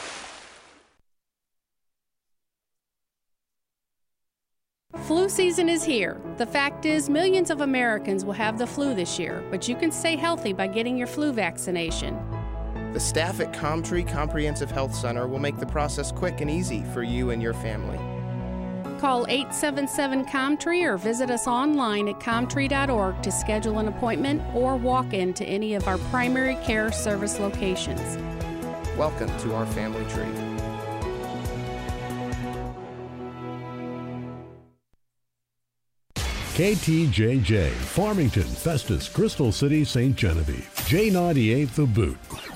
Flu season is here. The fact is, millions of Americans will have the flu this year, but you can stay healthy by getting your flu vaccination. The staff at Comtree Comprehensive Health Center will make the process quick and easy for you and your family. Call eight seven seven C O M T R E E or visit us online at comtree dot org to schedule an appointment or walk into any of our primary care service locations. Welcome to our family tree. K T J J, Farmington, Festus, Crystal City, Saint Genevieve. J ninety-eight The Boot.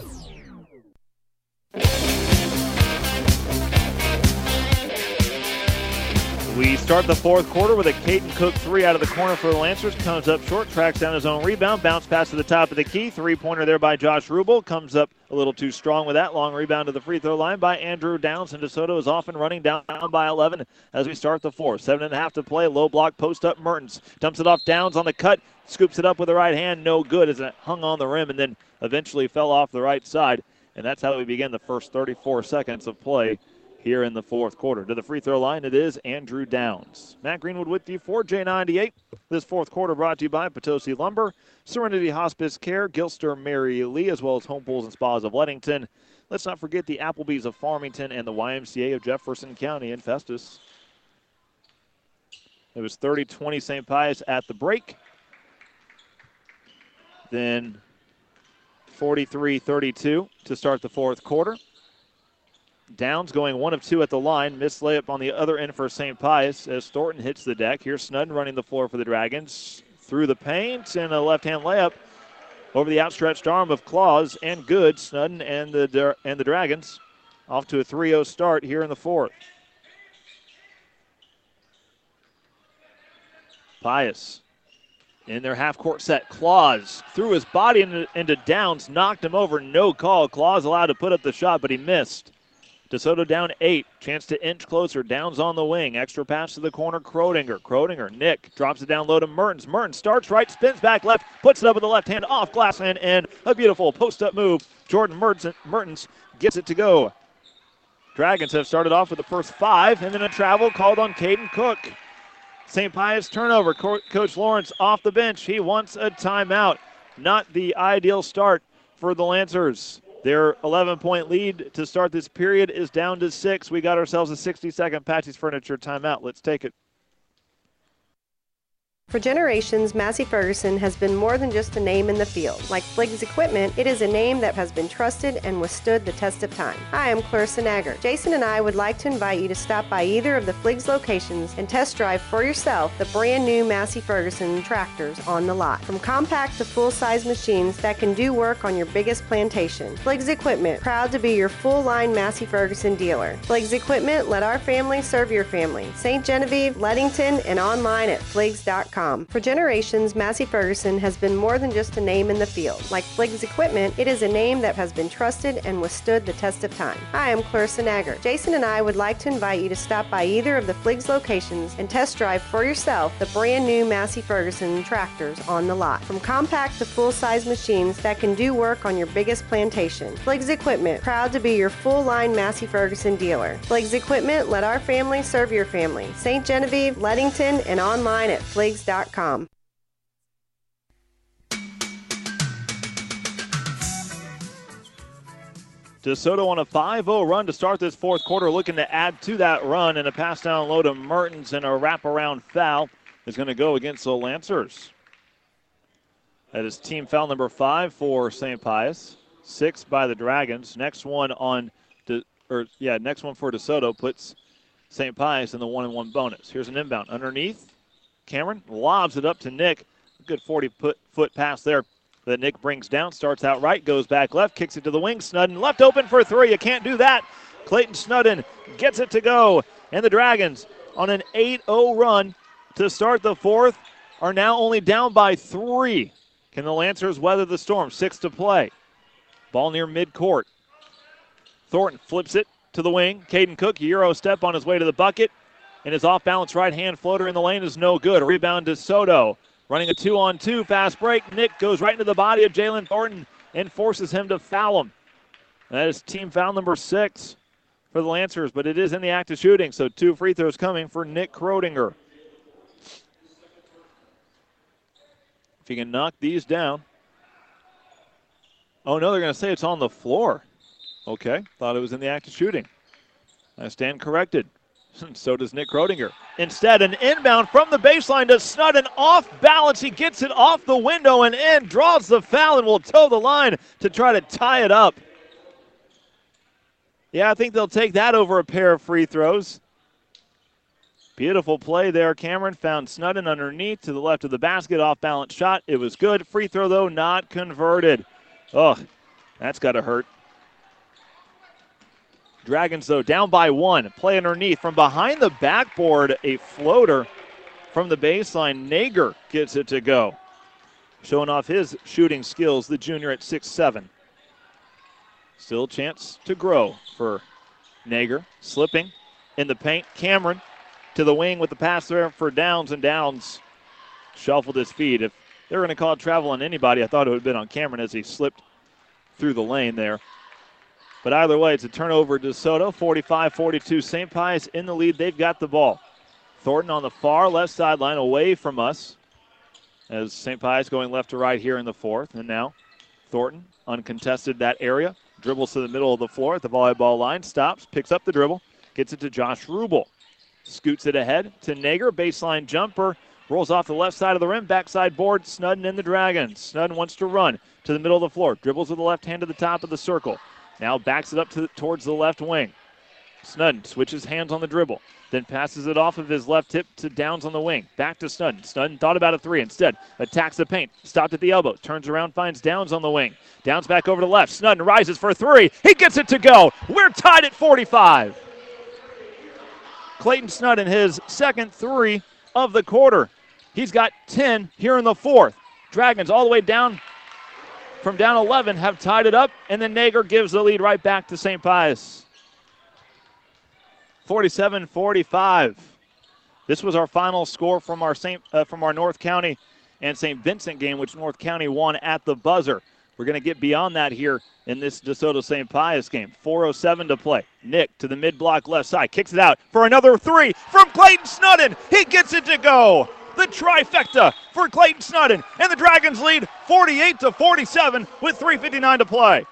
We start the fourth quarter with a Caden Cook three out of the corner for the Lancers. Comes up short, tracks down his own rebound, bounce pass to the top of the key. Three-pointer there by Josh Rubel. Comes up a little too strong with that. Long rebound to the free throw line by Andrew Downs. And DeSoto is off and running down by eleven as we start the fourth. Seven and a half to play. Low block, post up Mertens. Dumps it off Downs on the cut. Scoops it up with the right hand. No good as it hung on the rim and then eventually fell off the right side. And that's how we begin the first thirty-four seconds of play here in the fourth quarter. To the free throw line, it is Andrew Downs. Matt Greenwood with you for J ninety-eight. This fourth quarter brought to you by Potosi Lumber, Serenity Hospice Care, Gilster Mary Lee, as well as Home Pools and Spas of Leadington. Let's not forget the Applebee's of Farmington and the Y M C A of Jefferson County in Festus. It was thirty twenty Saint Pius at the break. Then forty-three thirty-two to start the fourth quarter. Downs going one of two at the line. Missed layup on the other end for Saint Pius as Thornton hits the deck. Here's Snudden running the floor for the Dragons. Through the paint and a left-hand layup over the outstretched arm of Claus and good. Snudden and the, and the Dragons off to a three oh start here in the fourth. Pius in their half-court set. Claus threw his body into, into Downs, knocked him over. No call. Claus allowed to put up the shot, but he missed. DeSoto down eight. Chance to inch closer. Downs on the wing. Extra pass to the corner. Krodinger. Krodinger. Nick drops it down low to Mertens. Mertens starts right, spins back left, puts it up with the left hand off glass and in. A beautiful post-up move. Jordan Mertens gets it to go. Dragons have started off with the first five, and then a travel called on Caden Cook. Saint Pius turnover. Co- Coach Lawrence off the bench. He wants a timeout. Not the ideal start for the Lancers. Their eleven-point lead to start this period is down to six. We got ourselves a sixty-second Patsy's Furniture timeout. Let's take it. For generations, Massey Ferguson has been more than just a name in the field. Like Fliggs Equipment, it is a name that has been trusted and withstood the test of time. Hi, I'm Clarissa Nagger. Jason and I would like to invite you to stop by either of the Fliggs locations and test drive for yourself the brand new Massey Ferguson tractors on the lot. From compact to full-size machines that can do work on your biggest plantation. Fliggs Equipment, proud to be your full-line Massey Ferguson dealer. Fliggs Equipment, let our family serve your family. Saint Genevieve, Leadington, and online at fliggs dot com. For generations, Massey Ferguson has been more than just a name in the field. Like Fliggs Equipment, it is a name that has been trusted and withstood the test of time. Hi, I'm Clarissa Nagger. Jason and I would like to invite you to stop by either of the Fliggs locations and test drive for yourself the brand new Massey Ferguson tractors on the lot. From compact to full-size machines that can do work on your biggest plantation. Fliggs Equipment, proud to be your full-line Massey Ferguson dealer. Fliggs Equipment, let our family serve your family. Saint Genevieve, Leadington, and online at fliggs dot com. DeSoto on a five oh run to start this fourth quarter, looking to add to that run, and a pass down low to Mertens and a wraparound foul is going to go against the Lancers. That is team foul number five for Saint Pius. Six by the Dragons. Next one on, De, or yeah, next one for DeSoto puts Saint Pius in the one and one bonus. Here's an inbound underneath. Cameron lobs it up to Nick. Good forty-foot pass there that Nick brings down. Starts out right, goes back left, kicks it to the wing. Snudden left open for three. You can't do that. Clayton Snudden gets it to go. And the Dragons on an eight oh run to start the fourth are now only down by three. Can the Lancers weather the storm? Six to play. Ball near midcourt. Thornton flips it to the wing. Caden Cook, Euro step on his way to the bucket. And his off-balance right-hand floater in the lane is no good. A rebound to Soto. Running a two-on-two fast break. Nick goes right into the body of Jalen Thornton and forces him to foul him. That is team foul number six for the Lancers, but it is in the act of shooting, so two free throws coming for Nick Krodinger. If he can knock these down. Oh, no, they're going to say it's on the floor. Okay, thought it was in the act of shooting. I stand corrected. So does Nick Krodinger. Instead, an inbound from the baseline to Snudden. Off balance. He gets it off the window and in. Draws the foul and will toe the line to try to tie it up. Yeah, I think they'll take that over a pair of free throws. Beautiful play there. Cameron found Snudden underneath to the left of the basket. Off balance shot. It was good. Free throw, though, not converted. Oh, that's got to hurt. Dragons, though, down by one. Play underneath. From behind the backboard, a floater from the baseline. Nager gets it to go. Showing off his shooting skills, the junior at six seven. Still a chance to grow for Nager. Slipping in the paint. Cameron to the wing with the pass there for Downs, and Downs shuffled his feet. If they were going to call travel on anybody, I thought it would have been on Cameron as he slipped through the lane there. But either way, it's a turnover to DeSoto, forty-five forty-two. Saint Pius in the lead. They've got the ball. Thornton on the far left sideline away from us as Saint Pius going left to right here in the fourth. And now Thornton uncontested that area. Dribbles to the middle of the floor at the volleyball line. Stops, picks up the dribble, gets it to Josh Rubel. Scoots it ahead to Nager. Baseline jumper. Rolls off the left side of the rim. Backside board. Snudden and the Dragons. Snudden wants to run to the middle of the floor. Dribbles with the left hand to the top of the circle. Now backs it up to the, towards the left wing. Snudden switches hands on the dribble. Then passes it off of his left hip to Downs on the wing. Back to Snudden. Snudden thought about a three. Instead, attacks the paint. Stopped at the elbow. Turns around, finds Downs on the wing. Downs back over to left. Snudden rises for a three. He gets it to go. We're tied at forty-five. Clayton Snudden, his second three of the quarter. He's got ten here in the fourth. Dragons all the way down from down eleven have tied it up, and then Nager gives the lead right back to Saint Pius. forty-seven forty-five. This was our final score from our Saint uh, from our North County and Saint Vincent game, which North County won at the buzzer. We're going to get beyond that here in this DeSoto Saint Pius game. four oh seven to play. Nick to the mid-block left side. Kicks it out for another three from Clayton Snudden. He gets it to go. The trifecta for Clayton Snudden. And the Dragons lead forty-eight to forty-seven with three fifty-nine to play.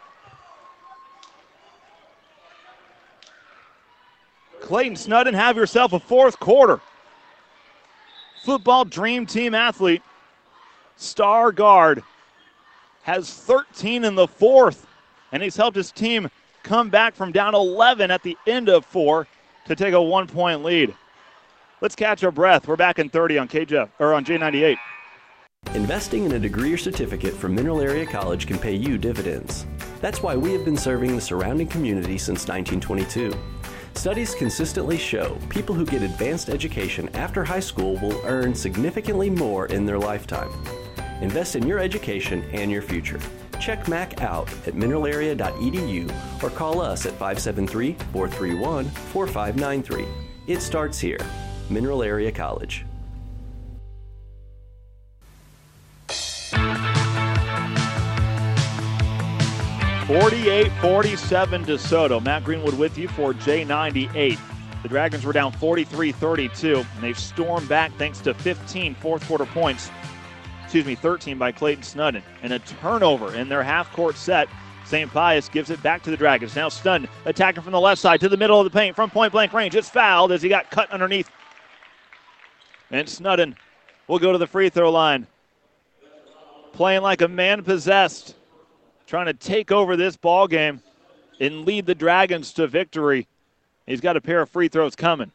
Clayton Snudden, have yourself a fourth quarter. Football dream team athlete, star guard, has thirteen in the fourth, and he's helped his team come back from down eleven at the end of four to take a one-point lead. Let's catch our breath. We're back in thirty on K J F, or on J ninety-eight. Investing in a degree or certificate from Mineral Area College can pay you dividends. That's why we have been serving the surrounding community since nineteen twenty-two. Studies consistently show people who get advanced education after high school will earn significantly more in their lifetime. Invest in your education and your future. Check M A C out at mineral area dot e d u or call us at five seven three, four three one, four five nine three. It starts here. Mineral Area College. forty-eight forty-seven DeSoto. Matt Greenwood with you for J ninety-eight. The Dragons were down forty-three thirty-two, and they've stormed back thanks to fifteen fourth quarter points. Excuse me, thirteen by Clayton Snudden. And a turnover in their half-court set. Saint Pius gives it back to the Dragons. Now Snudden attacking from the left side to the middle of the paint from point-blank range. It's fouled as he got cut underneath. And Snudden will go to the free throw line. Playing like a man possessed. Trying to take over this ball game and lead the Dragons to victory. He's got a pair of free throws coming.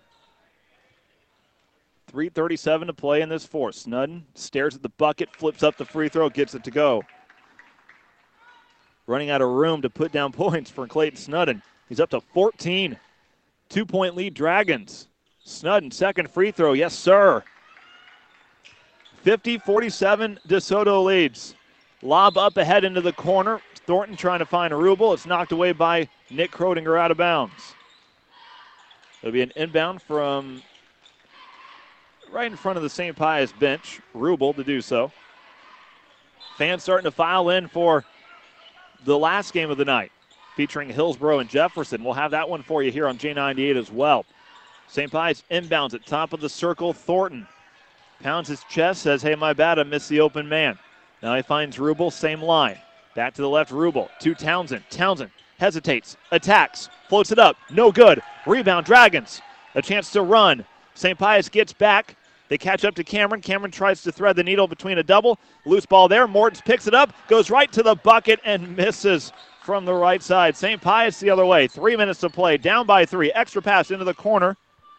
three thirty-seven to play in this fourth. Snudden stares at the bucket, flips up the free throw, gets it to go. Running out of room to put down points for Clayton Snudden. He's up to fourteen. Two-point lead Dragons. Snudden, second free throw. Yes, sir. fifty forty-seven, DeSoto leads. Lob up ahead into the corner. Thornton trying to find a Rubel. It's knocked away by Nick Krodinger out of bounds. It'll be an inbound from right in front of the Saint Pius bench. Rubel to do so. Fans starting to file in for the last game of the night, featuring Hillsborough and Jefferson. We'll have that one for you here on J ninety-eight as well. Saint Pius inbounds at top of the circle. Thornton pounds his chest, says, hey, my bad, I missed the open man. Now he finds Rubel, same line. Back to the left, Rubel. To Townsend. Townsend hesitates, attacks, floats it up. No good. Rebound, Dragons. A chance to run. Saint Pius gets back. They catch up to Cameron. Cameron tries to thread the needle between a double. Loose ball there. Mortons picks it up, goes right to the bucket, and misses from the right side. Saint Pius the other way. Three minutes to play. Down by three. Extra pass into the corner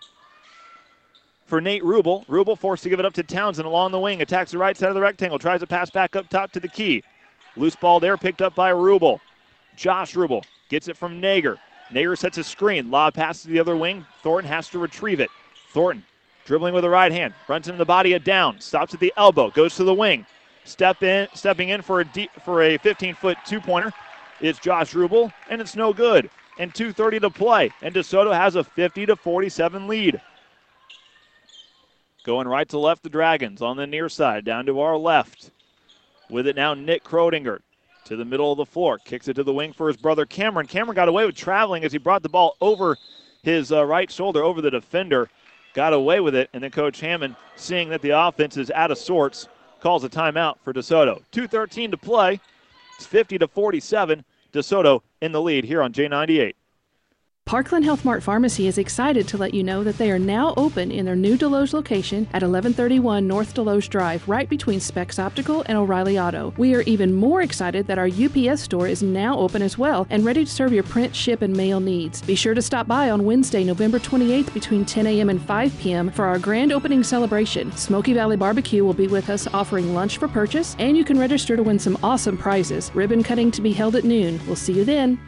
for Nate Rubel. Rubel forced to give it up to Townsend along the wing. Attacks the right side of the rectangle. Tries to pass back up top to the key. Loose ball there picked up by Rubel. Josh Rubel gets it from Nager. Nager sets a screen. Lob pass to the other wing. Thornton has to retrieve it. Thornton dribbling with the right hand. Runs into the body of Down. Stops at the elbow. Goes to the wing. Step in, stepping in for a deep, for a fifteen-foot two-pointer. It's Josh Rubel, and it's no good. And two thirty to play. And DeSoto has a fifty to forty-seven lead. Going right to left, the Dragons on the near side. Down to our left. With it now, Nick Krodinger to the middle of the floor. Kicks it to the wing for his brother Cameron. Cameron got away with traveling as he brought the ball over his uh, right shoulder, over the defender. Got away with it, and then Coach Hammond, seeing that the offense is out of sorts, calls a timeout for DeSoto. two thirteen to play. It's fifty to forty-seven. DeSoto in the lead here on J ninety-eight. Parkland Health Mart Pharmacy is excited to let you know that they are now open in their new Deloge location at eleven thirty-one North Deloge Drive, right between Specs Optical and O'Reilly Auto. We are even more excited that our U P S store is now open as well and ready to serve your print, ship, and mail needs. Be sure to stop by on Wednesday, November twenty-eighth between ten a.m. and five p.m. for our grand opening celebration. Smoky Valley Barbecue will be with us offering lunch for purchase, and you can register to win some awesome prizes. Ribbon cutting to be held at noon. We'll see you then.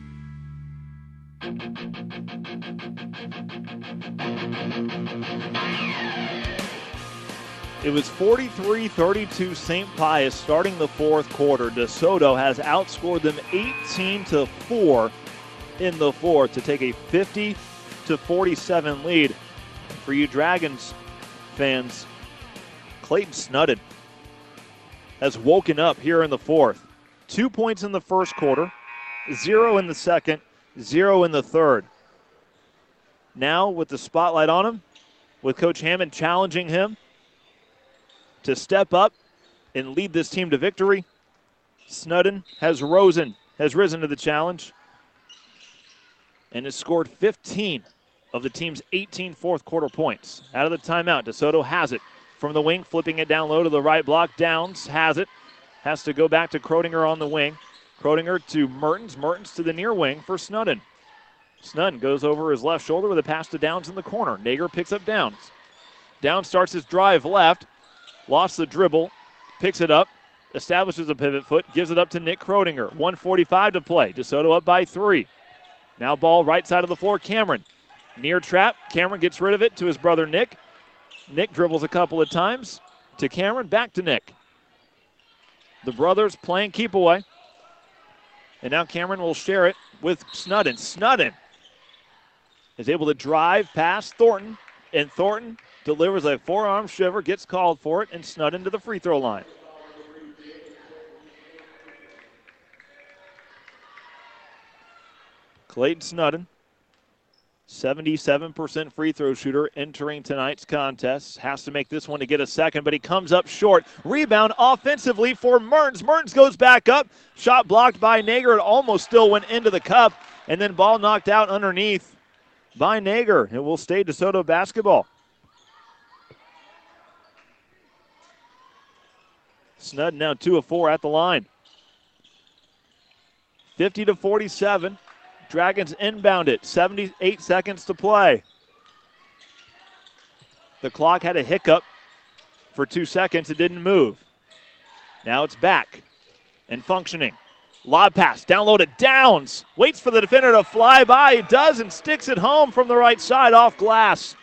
It was forty-three thirty-two Saint Pius starting the fourth quarter. DeSoto has outscored them eighteen to four in the fourth to take a fifty to forty-seven lead. For you Dragons fans, Clayton Snudden has woken up here in the fourth. Two points in the first quarter, zero in the second, zero in the third. Now with the spotlight on him, with Coach Hammond challenging him to step up and lead this team to victory, Snudden has risen, has risen to the challenge and has scored fifteen of the team's eighteen fourth quarter points. Out of the timeout, DeSoto has it from the wing, flipping it down low to the right block. Downs has it, has to go back to Krodinger on the wing. Krodinger to Mertens, Mertens to the near wing for Snudden. Snudden goes over his left shoulder with a pass to Downs in the corner. Nager picks up Downs. Downs starts his drive left, lost the dribble, picks it up, establishes a pivot foot, gives it up to Nick Krodinger. one forty-five to play. DeSoto up by three. Now ball right side of the floor, Cameron. Near trap, Cameron gets rid of it to his brother Nick. Nick dribbles a couple of times to Cameron, back to Nick. The brothers playing keep away. And now Cameron will share it with Snudden. Snudden is able to drive past Thornton, and Thornton delivers a forearm shiver, gets called for it, and Snudden to the free throw line. Clayton Snudden, seventy-seven percent free throw shooter entering tonight's contest. Has to make this one to get a second, but he comes up short. Rebound offensively for Mertens. Mertens goes back up. Shot blocked by Nager. It almost still went into the cup, and then ball knocked out underneath by Nager. It will stay DeSoto basketball. Snudden now two of four at the line. fifty to forty-seven. Dragons inbound it. seventy-eight seconds to play. The clock had a hiccup for two seconds. It didn't move. Now it's back and functioning. Lob pass, down low to Downs. Waits for the defender to fly by. He does and sticks it home from the right side off glass.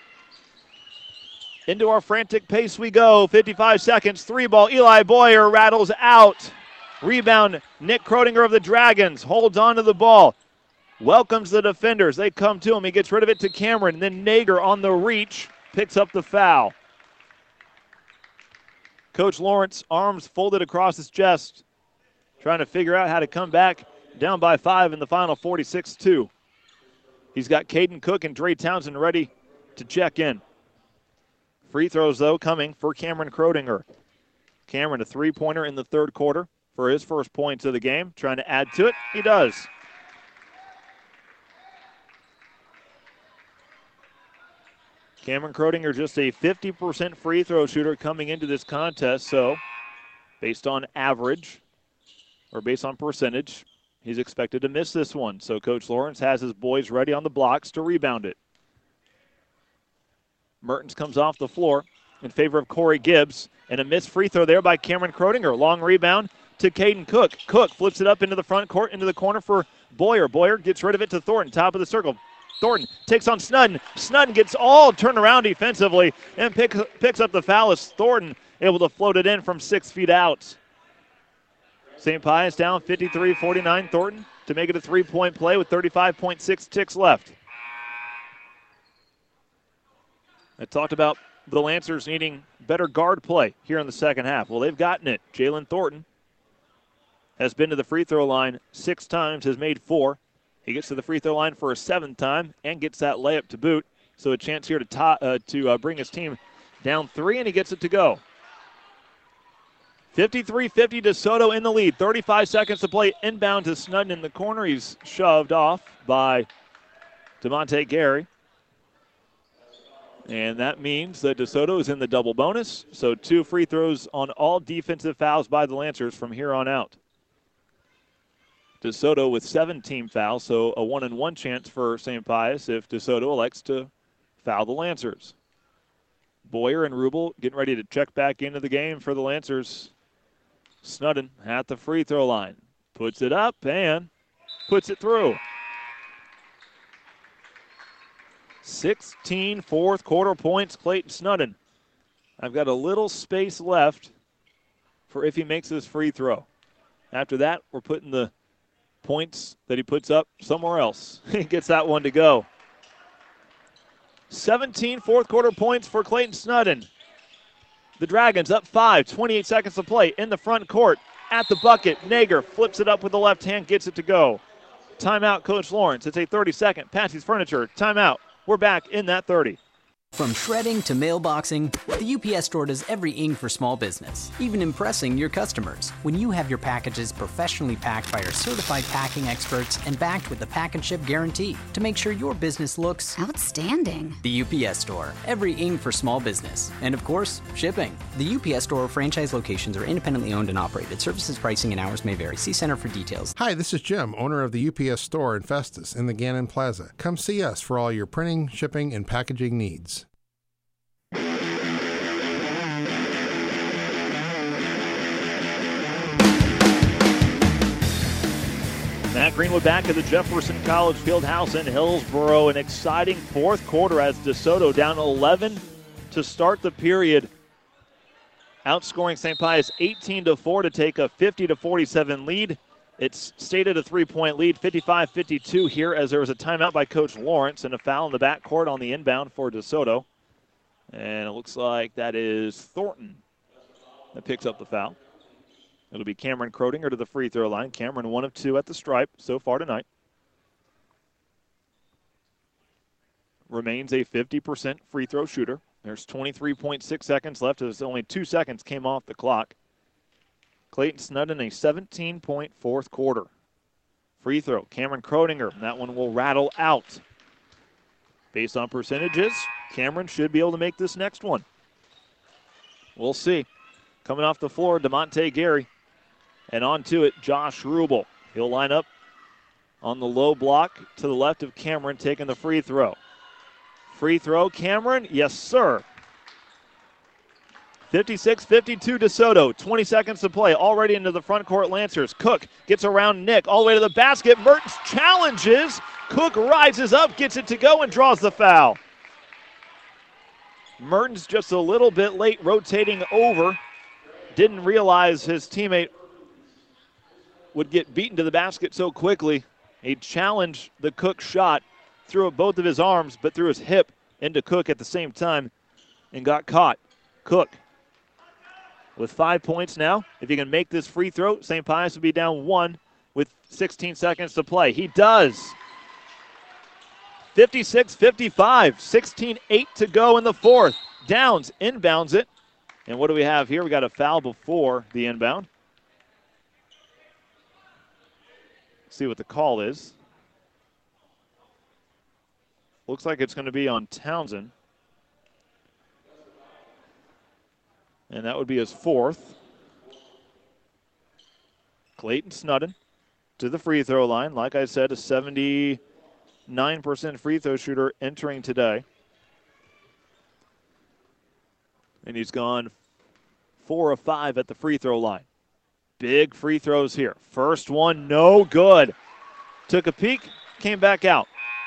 Into our frantic pace we go. fifty-five seconds. Three ball. Eli Boyer rattles out. Rebound. Nick Krodinger of the Dragons holds on to the ball. Welcomes the defenders. They come to him. He gets rid of it to Cameron. And then Nager on the reach picks up the foul. Coach Lawrence, arms folded across his chest, trying to figure out how to come back down by five in the final, forty-six two. He's got Caden Cook and Dre Townsend ready to check in. Free throws, though, coming for Cameron Krodinger. Cameron, a three-pointer in the third quarter for his first points of the game. Trying to add to it. He does. Cameron Crodinger just a fifty percent free throw shooter coming into this contest, so based on average or based on percentage, he's expected to miss this one. So Coach Lawrence has his boys ready on the blocks to rebound it. Mertens comes off the floor in favor of Corey Gibbs, and a missed free throw there by Cameron Crodinger. Long rebound to Caden Cook. Cook flips it up into the front court, into the corner for Boyer. Boyer gets rid of it to Thornton, top of the circle. Thornton takes on Snudden. Snudden gets all turned around defensively and pick, picks up the foul as Thornton able to float it in from six feet out. Saint Pius down fifty-three forty-nine. Thornton to make it a three-point play with thirty-five point six ticks left. I talked about the Lancers needing better guard play here in the second half. Well, they've gotten it. Jalen Thornton has been to the free throw line six times, has made four. He gets to the free throw line for a seventh time and gets that layup to boot. So a chance here to to, uh, to uh, bring his team down three, and he gets it to go. fifty-three fifty DeSoto in the lead. thirty-five seconds to play. Inbound to Snudden in the corner. He's shoved off by DeMonte Gary. And that means that DeSoto is in the double bonus. So two free throws on all defensive fouls by the Lancers from here on out. DeSoto with seven team fouls, so a one and one chance for Saint Pius if DeSoto elects to foul the Lancers. Boyer and Rubel getting ready to check back into the game for the Lancers. Snudden at the free throw line. Puts it up and puts it through. sixteen fourth quarter points, Clayton Snudden. I've got a little space left for if he makes this free throw. After that, we're putting the points that he puts up somewhere else. He gets that one to go. seventeen fourth quarter points for Clayton Snudden. The Dragons up five, twenty-eight seconds to play in the front court. At the bucket, Nager flips it up with the left hand, gets it to go. Timeout, Coach Lawrence. It's a thirty-second Patsy's Furniture timeout. We're back in that thirty. From shredding to mailboxing, the U P S Store does everything for small business, even impressing your customers. When you have your packages professionally packed by our certified packing experts and backed with the pack and ship guarantee to make sure your business looks outstanding. The U P S Store, everything for small business. And of course, shipping. The U P S Store franchise locations are independently owned and operated. Services, pricing, and hours may vary. See Center for details. Hi, this is Jim, owner of the U P S Store in Festus in the Gannon Plaza. Come see us for all your printing, shipping, and packaging needs. Matt Greenwood back at the Jefferson College Fieldhouse in Hillsboro. An exciting fourth quarter as DeSoto down eleven to start the period. Outscoring Saint Pius eighteen to four to take a fifty to forty-seven lead. It's stated a three-point lead, fifty-five fifty-two here as there was a timeout by Coach Lawrence and a foul in the backcourt on the inbound for DeSoto. And it looks like that is Thornton that picks up the foul. It'll be Cameron Crodinger to the free throw line. Cameron one of two at the stripe so far tonight. Remains a fifty percent free throw shooter. There's twenty-three point six seconds left as only two seconds came off the clock. Clayton Snudden a seventeen point fourth quarter. Free throw, Cameron Crodinger. That one will rattle out. Based on percentages, Cameron should be able to make this next one. We'll see. Coming off the floor, DeMonte Gary. And on to it, Josh Rubel. He'll line up on the low block to the left of Cameron, taking the free throw. Free throw, Cameron? Yes, sir. fifty-six fifty-two DeSoto. twenty seconds to play. Already into the front court Lancers. Cook gets around Nick all the way to the basket. Mertens challenges. Cook rises up, gets it to go, and draws the foul. Mertens just a little bit late rotating over. Didn't realize his teammate would get beaten to the basket so quickly. He challenged the Cook shot, threw it both of his arms, but threw his hip into Cook at the same time and got caught. Cook with five points now. If he can make this free throw, Saint Pius will be down one with sixteen seconds to play. He does. fifty-six fifty-five, sixteen eight to go in the fourth. Downs inbounds it. And what do we have here? We got a foul before the inbound. See what the call is. Looks like it's going to be on Townsend. and that would be his fourth. Clayton Snudden to the free throw line. Like I said, a seventy-nine percent free throw shooter entering today. And he's gone four of five at the free throw line. Big free throws here. First one, no good. Took a peek, came back out.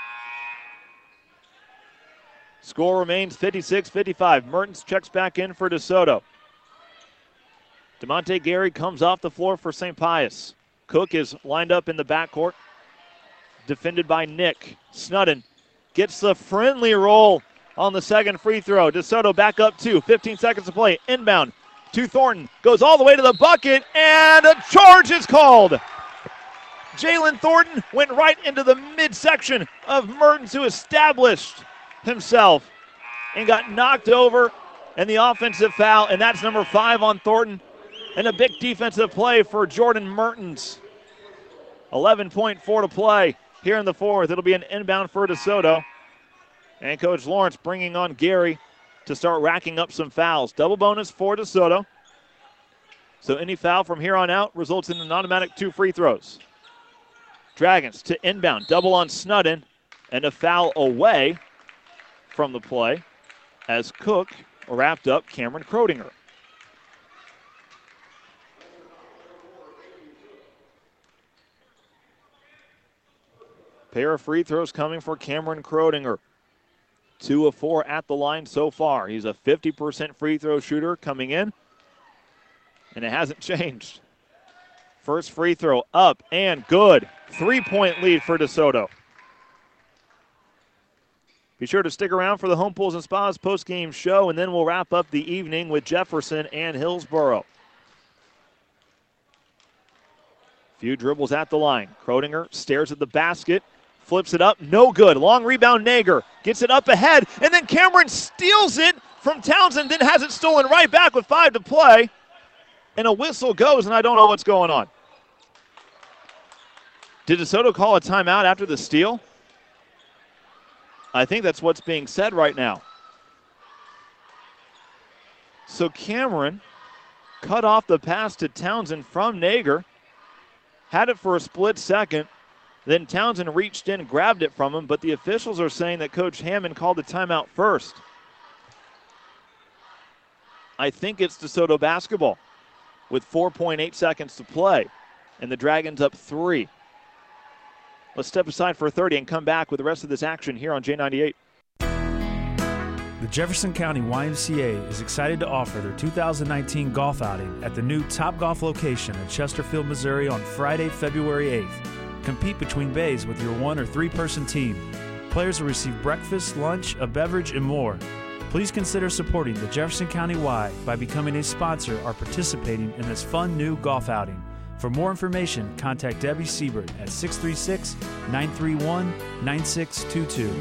Score remains fifty-six fifty-five. Mertens checks back in for DeSoto. DeMonte Gary comes off the floor for Saint Pius. Cook is lined up in the backcourt, defended by Nick. Snudden gets the friendly roll on the second free throw. DeSoto back up two. fifteen seconds to play. Inbound to Thornton. Goes all the way to the bucket, and a charge is called. Jalen Thornton went right into the midsection of Mertens, who established himself and got knocked over, and the offensive foul, and that's number five on Thornton. And a big defensive play for Jordan Mertens. eleven point four to play here in the fourth. It'll be an inbound for DeSoto. And Coach Lawrence bringing on Gary to start racking up some fouls. Double bonus for DeSoto. So any foul from here on out results in an automatic two free throws. Dragons to inbound. Double on Snudden. And a foul away from the play as Cook wrapped up Cameron Krodinger. Pair of free throws coming for Cameron Krodinger. Two of four at the line so far. He's a fifty percent free throw shooter coming in, and it hasn't changed. First free throw up and good. Three-point lead for DeSoto. Be sure to stick around for the Home Pools and Spas post-game show, and then we'll wrap up the evening with Jefferson and Hillsboro. Few dribbles at the line. Krodinger stares at the basket. Flips it up, no good. Long rebound, Nager gets it up ahead, and then Cameron steals it from Townsend, then has it stolen right back with five to play. And a whistle goes, and I don't know what's going on. Did DeSoto call a timeout after the steal? I think that's what's being said right now. So Cameron cut off the pass to Townsend from Nager, had it for a split second. Then Townsend reached in, grabbed it from him, but the officials are saying that Coach Hammond called the timeout first. I think it's DeSoto basketball with four point eight seconds to play, and the Dragons up three. Let's step aside for thirty and come back with the rest of this action here on J ninety-eight. The Jefferson County Y M C A is excited to offer their two thousand nineteen golf outing at the new Top Golf location in Chesterfield, Missouri on Friday, February eighth. Compete between bays with your one or three-person team. Players will receive breakfast, lunch, a beverage, and more. Please consider supporting the Jefferson County Y by becoming a sponsor or participating in this fun new golf outing. For more information, contact Debbie Siebert at six three six, nine three one, nine six two two.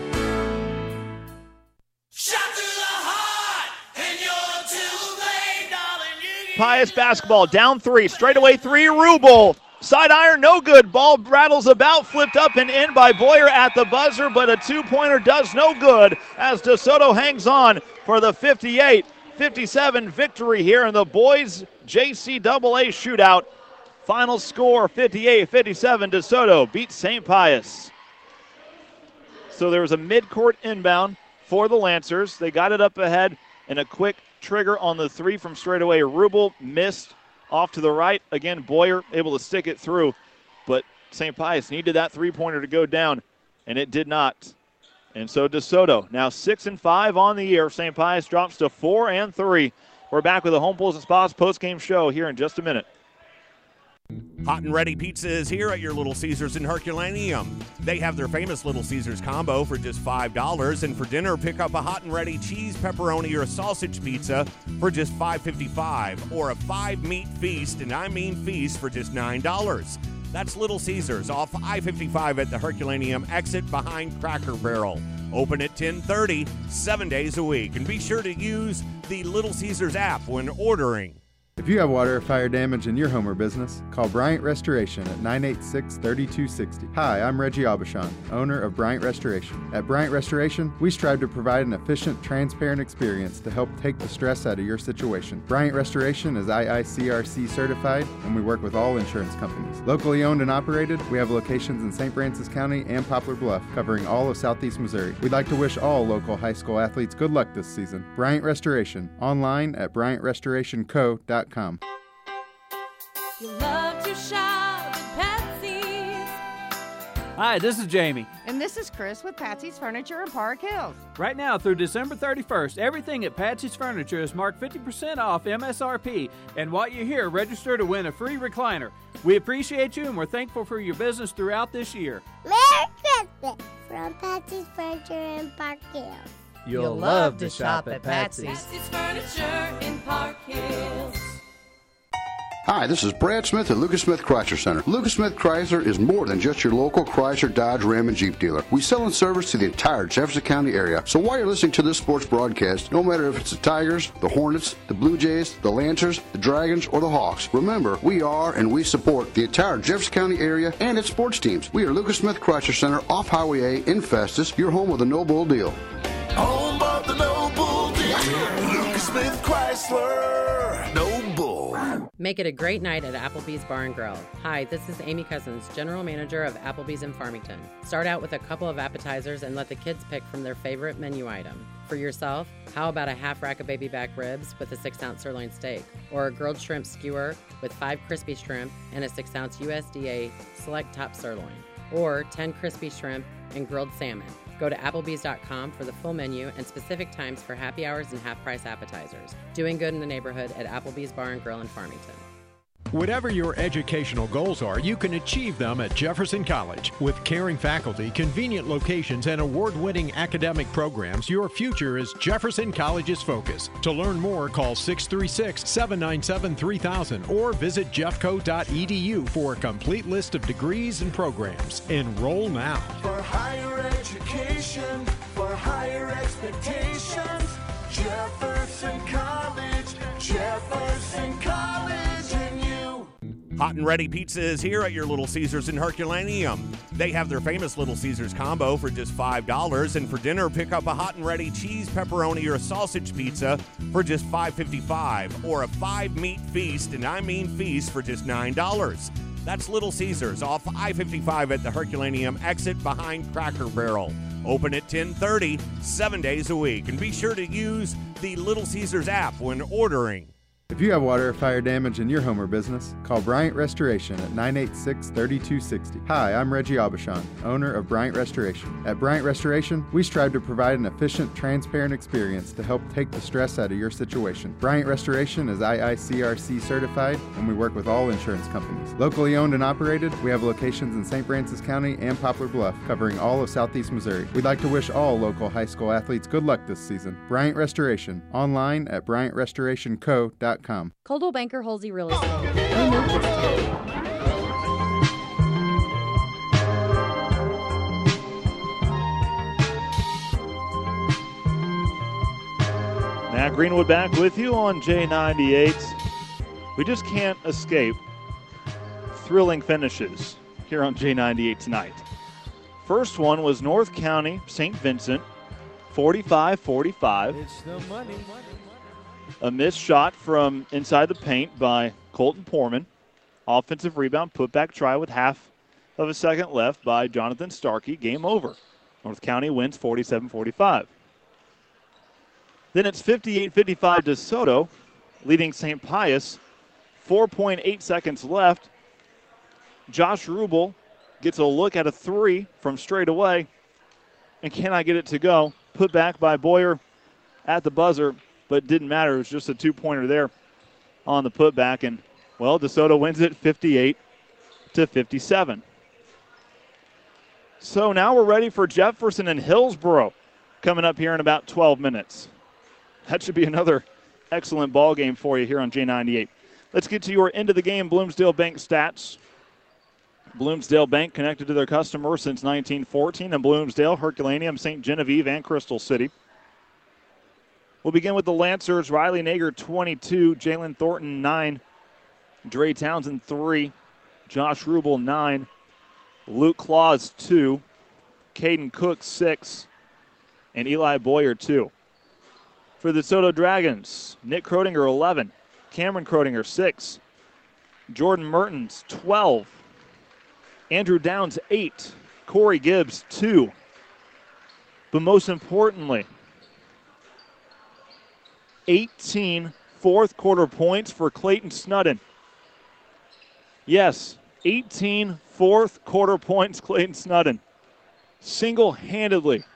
Pius basketball down three, straightaway three, Rubel. Side iron, no good. Ball rattles about, flipped up and in by Boyer at the buzzer, but a two-pointer does no good as DeSoto hangs on for the fifty-eight fifty-seven victory here in the boys J C double A shootout. Final score fifty-eight fifty-seven. DeSoto beats Saint Pius. So there was a mid-court inbound for the Lancers. They got it up ahead, and a quick trigger on the three from straightaway. Rubel missed. Off to the right. Again, Boyer able to stick it through. But Saint Pius needed that three-pointer to go down, and it did not. And so DeSoto now six and five on the year. Saint Pius drops to four and three. We're back with the Home Pools and Spas post-game show here in just a minute. Hot and Ready Pizza is here at your Little Caesars in Herculaneum. They have their famous Little Caesars combo for just five dollars, and for dinner, pick up a Hot and Ready cheese, pepperoni, or a sausage pizza for just five fifty-five, or a five-meat feast, and I mean feast, for just nine dollars. That's Little Caesars off I fifty-five at the Herculaneum exit behind Cracker Barrel. Open at ten thirty, seven days a week. And be sure to use the Little Caesars app when ordering. If you have water or fire damage in your home or business, call Bryant Restoration at nine eight six, three two six zero. Hi, I'm Reggie Aubuchon, owner of Bryant Restoration. At Bryant Restoration, we strive to provide an efficient, transparent experience to help take the stress out of your situation. Bryant Restoration is I I C R C certified, and we work with all insurance companies. Locally owned and operated, we have locations in Saint Francis County and Poplar Bluff, covering all of southeast Missouri. We'd like to wish all local high school athletes good luck this season. Bryant Restoration, online at bryant restoration co dot com. You love to shop at Patsy's. Hi, this is Jamie. And this is Chris with Patsy's Furniture in Park Hills. Right now through December thirty-first, everything at Patsy's Furniture is marked fifty percent off M S R P. And while you're here, register to win a free recliner. We appreciate you and we're thankful for your business throughout this year. Merry Christmas from Patsy's Furniture in Park Hills. You'll, You'll love to shop at Patsy's. Patsy's Furniture in Park Hills. Hi, this is Brad Smith at Lucas Smith Chrysler Center. Lucas Smith Chrysler is more than just your local Chrysler, Dodge, Ram, and Jeep dealer. We sell and service to the entire Jefferson County area. So while you're listening to this sports broadcast, no matter if it's the Tigers, the Hornets, the Blue Jays, the Lancers, the Dragons, or the Hawks, remember, we are and we support the entire Jefferson County area and its sports teams. We are Lucas Smith Chrysler Center off Highway A in Festus, your home with a no bull deal. Home of the no bull deal. Lucas Smith Chrysler. No bull. Make it a great night at Applebee's Bar and Grill. Hi, this is Amy Cousins, General Manager of Applebee's in Farmington. Start out with a couple of appetizers and let the kids pick from their favorite menu item. For yourself, how about a half rack of baby back ribs with a six ounce sirloin steak? Or a grilled shrimp skewer with five crispy shrimp and a six ounce U S D A select top sirloin? Or ten crispy shrimp and grilled salmon? Go to Applebee's dot com for the full menu and specific times for happy hours and half-price appetizers. Doing good in the neighborhood at Applebee's Bar and Grill in Farmington. Whatever your educational goals are, you can achieve them at Jefferson College. With caring faculty, convenient locations, and award-winning academic programs, your future is Jefferson College's focus. To learn more, call six three six, seven nine seven, three thousand or visit jeffco dot e d u for a complete list of degrees and programs. Enroll now. For higher education, for higher expectations, Jefferson College, Jefferson College. Hot and Ready Pizza is here at your Little Caesars in Herculaneum. They have their famous Little Caesars combo for just five dollars, and for dinner, pick up a Hot and Ready cheese, pepperoni, or a sausage pizza for just five fifty-five, or a five-meat feast, and I mean feast, for just nine dollars. That's Little Caesars off I fifty-five at the Herculaneum exit behind Cracker Barrel. Open at ten thirty, seven days a week. And be sure to use the Little Caesars app when ordering. If you have water or fire damage in your home or business, call Bryant Restoration at nine eight six, three two six zero. Hi, I'm Reggie Aubuchon, owner of Bryant Restoration. At Bryant Restoration, we strive to provide an efficient, transparent experience to help take the stress out of your situation. Bryant Restoration is I I C R C certified, and we work with all insurance companies. Locally owned and operated, we have locations in Saint Francis County and Poplar Bluff, covering all of southeast Missouri. We'd like to wish all local high school athletes good luck this season. Bryant Restoration, online at bryant restoration co dot com. Coldwell Banker Halsey Real Estate. Matt Greenwood back with you on J ninety-eight. We just can't escape thrilling finishes here on J ninety-eight tonight. First one was North County, Saint Vincent, forty-five forty-five. It's the money. A missed shot from inside the paint by Colton Porman. Offensive rebound, putback try with half of a second left by Jonathan Starkey. Game over. North County wins forty-seven forty-five. Then it's fifty-eight fifty-five DeSoto, leading Saint Pius. four point eight seconds left. Josh Rubel gets a look at a three from straight away and cannot get it to go. Put back by Boyer at the buzzer, but it didn't matter. It was just a two-pointer there on the putback. And, well, DeSoto wins it fifty-eight to fifty-seven. So now we're ready for Jefferson and Hillsboro coming up here in about twelve minutes. That should be another excellent ball game for you here on J ninety-eight. Let's get to your end-of-the-game Bloomsdale Bank stats. Bloomsdale Bank connected to their customers since nineteen fourteen in Bloomsdale, Herculaneum, Saint Genevieve, and Crystal City. We'll begin with the Lancers. Riley Nager, twenty-two. Jalen Thornton, nine. Dre Townsend, three. Josh Rubel, nine. Luke Claus, two. Caden Cook, six. And Eli Boyer, two. For the DeSoto Dragons, Nick Krodinger, eleven. Cameron Krodinger, six. Jordan Mertens, twelve. Andrew Downs, eight. Corey Gibbs, two. But most importantly, eighteen fourth quarter points for Clayton Snudden. Yes, eighteen fourth quarter points, Clayton Snudden. Single-handedly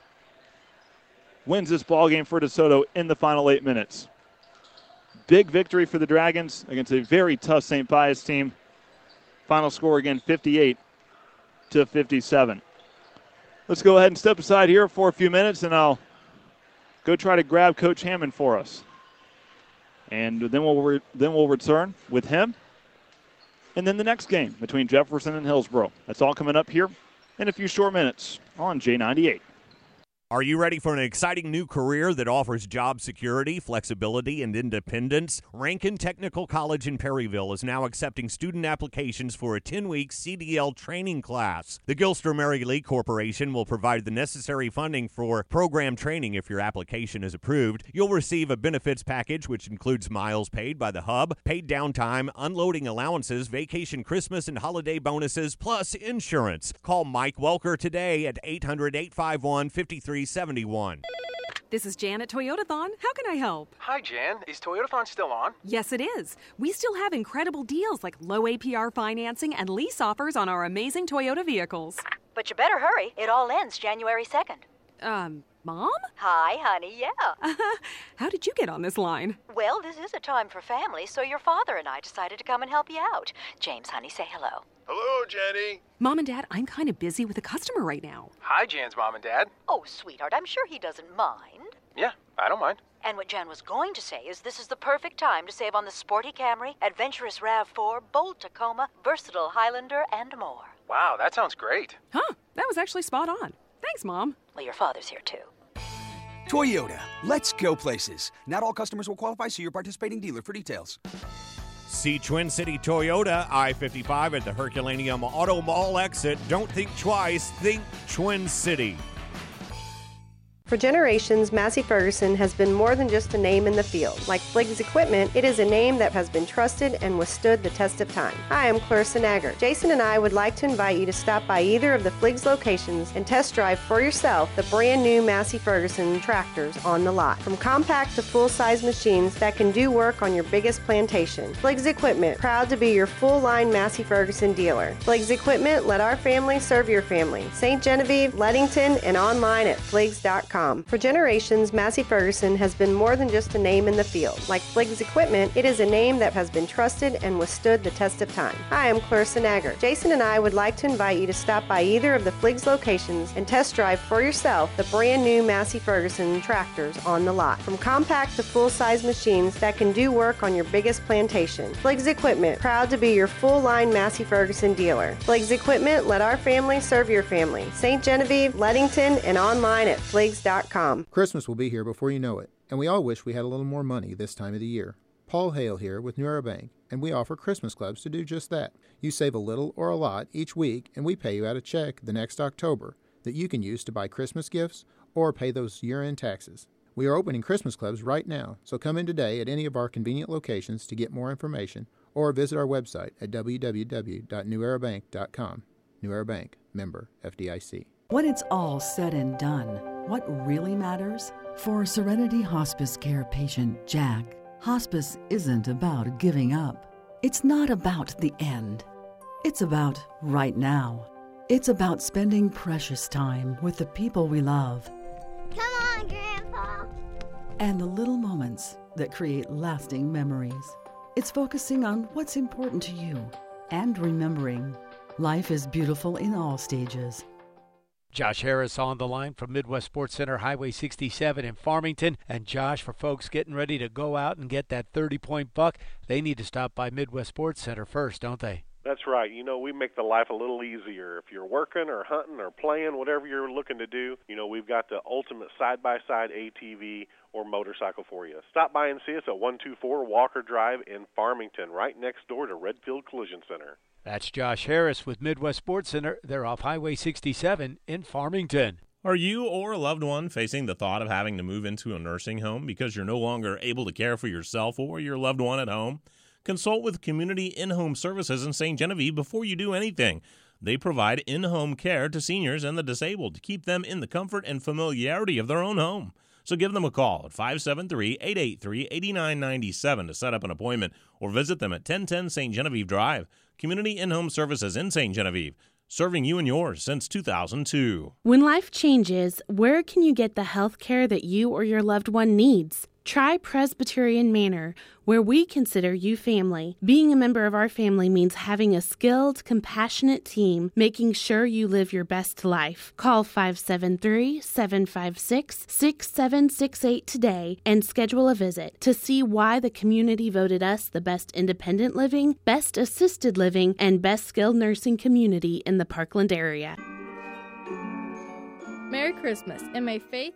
wins this ballgame for DeSoto in the final eight minutes. Big victory for the Dragons against a very tough Saint Pius team. Final score again, fifty-eight to fifty-seven. Let's go ahead and step aside here for a few minutes, and I'll go try to grab Coach Hammond for us. And then we'll re- then we'll return with him. And then the next game between Jefferson and Hillsboro. That's all coming up here in a few short minutes on J ninety-eight. Are you ready for an exciting new career that offers job security, flexibility, and independence? Rankin Technical College in Perryville is now accepting student applications for a ten-week C D L training class. The Gilster Mary Lee Corporation will provide the necessary funding for program training if your application is approved. You'll receive a benefits package which includes miles paid by the hub, paid downtime, unloading allowances, vacation, Christmas, and holiday bonuses, plus insurance. Call Mike Welker today at eight hundred, eight five one, five three seventy-one. This is Jan at Toyotathon. How can I help? Hi, Jan. Is Toyotathon still on? Yes, it is. We still have incredible deals like low A P R financing and lease offers on our amazing Toyota vehicles. But you better hurry. It all ends January second. Um, Mom? Hi, honey. Yeah. How did you get on this line? Well, this is a time for family, so your father and I decided to come and help you out. James, honey, say hello. Hello, Jenny. Mom and Dad, I'm kind of busy with a customer right now. Hi, Jan's mom and dad. Oh, sweetheart, I'm sure he doesn't mind. Yeah, I don't mind. And what Jan was going to say is this is the perfect time to save on the sporty Camry, adventurous RAV four, bold Tacoma, versatile Highlander, and more. Wow, that sounds great. Huh, that was actually spot on. Thanks, Mom. Well, your father's here, too. Toyota, let's go places. Not all customers will qualify, so your participating dealer for details. See Twin City Toyota, I fifty-five at the Herculaneum Auto Mall exit. Don't think twice, think Twin City. For generations, Massey Ferguson has been more than just a name in the field. Like Fliggs Equipment, it is a name that has been trusted and withstood the test of time. Hi, I'm Clarissa Nagger. Jason and I would like to invite you to stop by either of the Fliggs locations and test drive for yourself the brand new Massey Ferguson tractors on the lot. From compact to full-size machines that can do work on your biggest plantation. Fliggs Equipment, proud to be your full-line Massey Ferguson dealer. Fliggs Equipment, let our family serve your family. Saint Genevieve, Leadington, and online at fliggs dot com. For generations, Massey Ferguson has been more than just a name in the field. Like Fliggs Equipment, it is a name that has been trusted and withstood the test of time. Hi, I'm Clarissa Nagger. Jason and I would like to invite you to stop by either of the Fliggs locations and test drive for yourself the brand new Massey Ferguson tractors on the lot. From compact to full-size machines that can do work on your biggest plantation. Fliggs Equipment, proud to be your full-line Massey Ferguson dealer. Fliggs Equipment, let our family serve your family. Saint Genevieve, Leadington, and online at fliggs dot com. Christmas will be here before you know it, and we all wish we had a little more money this time of the year. Paul Hale here with New Era Bank, and we offer Christmas clubs to do just that. You save a little or a lot each week, and we pay you out a check the next October that you can use to buy Christmas gifts or pay those year-end taxes. We are opening Christmas clubs right now, so come in today at any of our convenient locations to get more information or visit our website at w w w dot new era bank dot com. New Era Bank, member F D I C. When it's all said and done, what really matters? For Serenity Hospice Care patient Jack, hospice isn't about giving up. It's not about the end. It's about right now. It's about spending precious time with the people we love. Come on, Grandpa. And the little moments that create lasting memories. It's focusing on what's important to you and remembering life is beautiful in all stages. Josh Harris on the line from Midwest Sports Center, Highway sixty-seven in Farmington. And Josh, for folks getting ready to go out and get that thirty-point buck, they need to stop by Midwest Sports Center first, don't they? That's right. You know, we make the life a little easier. If you're working or hunting or playing, whatever you're looking to do, you know, we've got the ultimate side-by-side A T V or motorcycle for you. Stop by and see us at one two four Walker Drive in Farmington, right next door to Redfield Collision Center. That's Josh Harris with Midwest Sports Center. They're off Highway sixty-seven in Farmington. Are you or a loved one facing the thought of having to move into a nursing home because you're no longer able to care for yourself or your loved one at home? Consult with Community In-Home Services in Saint Genevieve before you do anything. They provide in-home care to seniors and the disabled to keep them in the comfort and familiarity of their own home. So give them a call at five seven three, eight eight three, eight nine nine seven to set up an appointment or visit them at ten ten Saint Genevieve Drive. Community In-Home Services in Saint Genevieve, serving you and yours since two thousand two. When life changes, where can you get the health care that you or your loved one needs? Try Presbyterian Manor, where we consider you family. Being a member of our family means having a skilled, compassionate team, making sure you live your best life. Call five seven three, seven five six, six seven six eight today and schedule a visit to see why the community voted us the best independent living, best assisted living, and best skilled nursing community in the Parkland area. Merry Christmas, and may faith...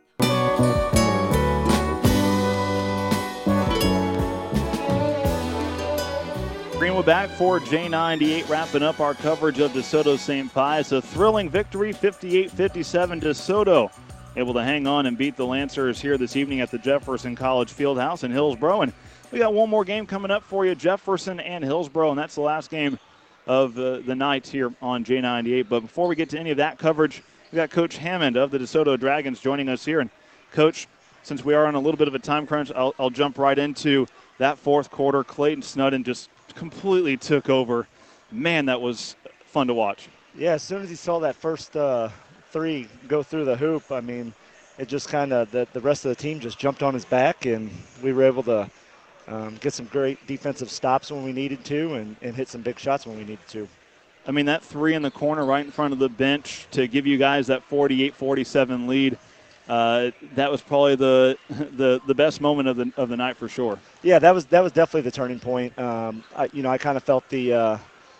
Greenwood back for J ninety-eight, wrapping up our coverage of DeSoto Saint Pius. A thrilling victory, fifty-eight fifty-seven. DeSoto able to hang on and beat the Lancers here this evening at the Jefferson College Fieldhouse in Hillsboro. And we got one more game coming up for you, Jefferson and Hillsboro, and that's the last game of uh, the night here on J ninety-eight. But before we get to any of that coverage, we got Coach Hammond of the DeSoto Dragons joining us here. And Coach, since we are on a little bit of a time crunch, I'll, I'll jump right into that fourth quarter. Clayton Snudden just completely took over. Man, that was fun to watch. Yeah, as soon as he saw that first uh, three go through the hoop, I mean, it just kind of, the, the rest of the team just jumped on his back, and we were able to um, get some great defensive stops when we needed to and, and hit some big shots when we needed to. I mean, that three in the corner right in front of the bench to give you guys that forty-eight forty-seven lead, Uh, that was probably the the the best moment of the of the night for sure. Yeah, that was that was definitely the turning point. Um, I, you know, I kind of felt the uh,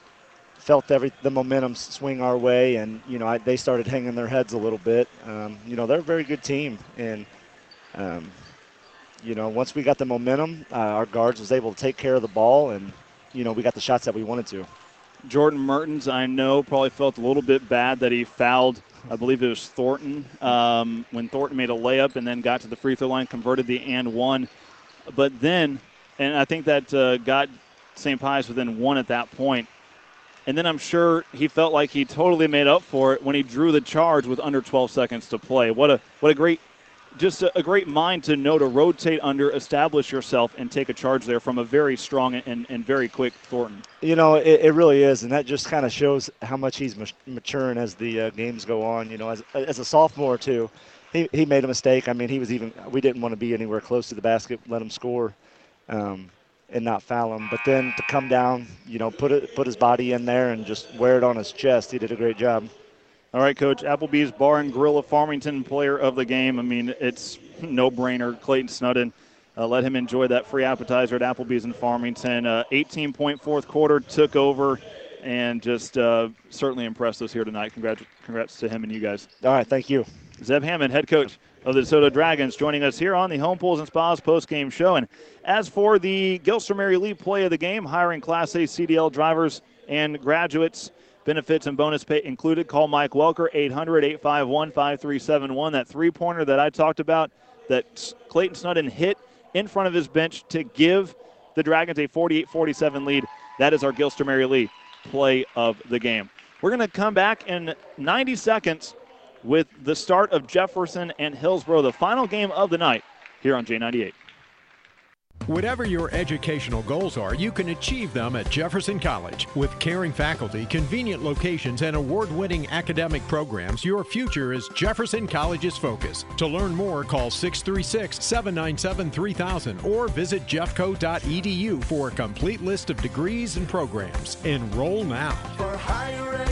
felt every the momentum swing our way, and you know, I, they started hanging their heads a little bit. Um, you know, they're a very good team, and um, you know, once we got the momentum, uh, our guards was able to take care of the ball, and you know, we got the shots that we wanted to. Jordan Mertens, I know, probably felt a little bit bad that he fouled, I believe it was Thornton, um, when Thornton made a layup and then got to the free throw line, converted the and one. But then, and I think that uh, got Saint Pius within one at that point. And then I'm sure he felt like he totally made up for it when he drew the charge with under twelve seconds to play. What a what a great, just a, a great mind to know to rotate under, establish yourself, and take a charge there from a very strong and, and very quick Thornton. You know, it, it really is, and that just kind of shows how much he's maturing as the uh, games go on. You know, as as a sophomore too, he he made a mistake. I mean, he was even we didn't want to be anywhere close to the basket, let him score, um, and not foul him. But then to come down, you know, put it put his body in there and just wear it on his chest. He did a great job. All right, Coach, Applebee's Bar and Grill of Farmington, player of the game. I mean, it's no-brainer. Clayton Snudden, uh, let him enjoy that free appetizer at Applebee's in Farmington. Uh, eighteen-point fourth quarter, took over, and just uh, certainly impressed us here tonight. Congrats, congrats to him and you guys. All right, thank you. Zeb Hammond, head coach of the DeSoto Dragons, joining us here on the Home Pools and Spas post-game show. And as for the Gilster Mary Lee play of the game, hiring Class A C D L drivers and graduates, benefits and bonus pay included. Call Mike Welker, eight hundred, eight five one, five three seven one. That three-pointer that I talked about that Clayton Snudden hit in front of his bench to give the Dragons a forty-eight forty-seven lead. That is our Gilster Mary Lee play of the game. We're going to come back in ninety seconds with the start of Jefferson and Hillsboro, the final game of the night here on J ninety-eight. Whatever your educational goals are, you can achieve them at Jefferson College. With caring faculty, convenient locations, and award-winning academic programs, your future is Jefferson College's focus. To learn more, call six three six, seven nine seven, three thousand or visit jeffco dot e d u for a complete list of degrees and programs. Enroll now. For higher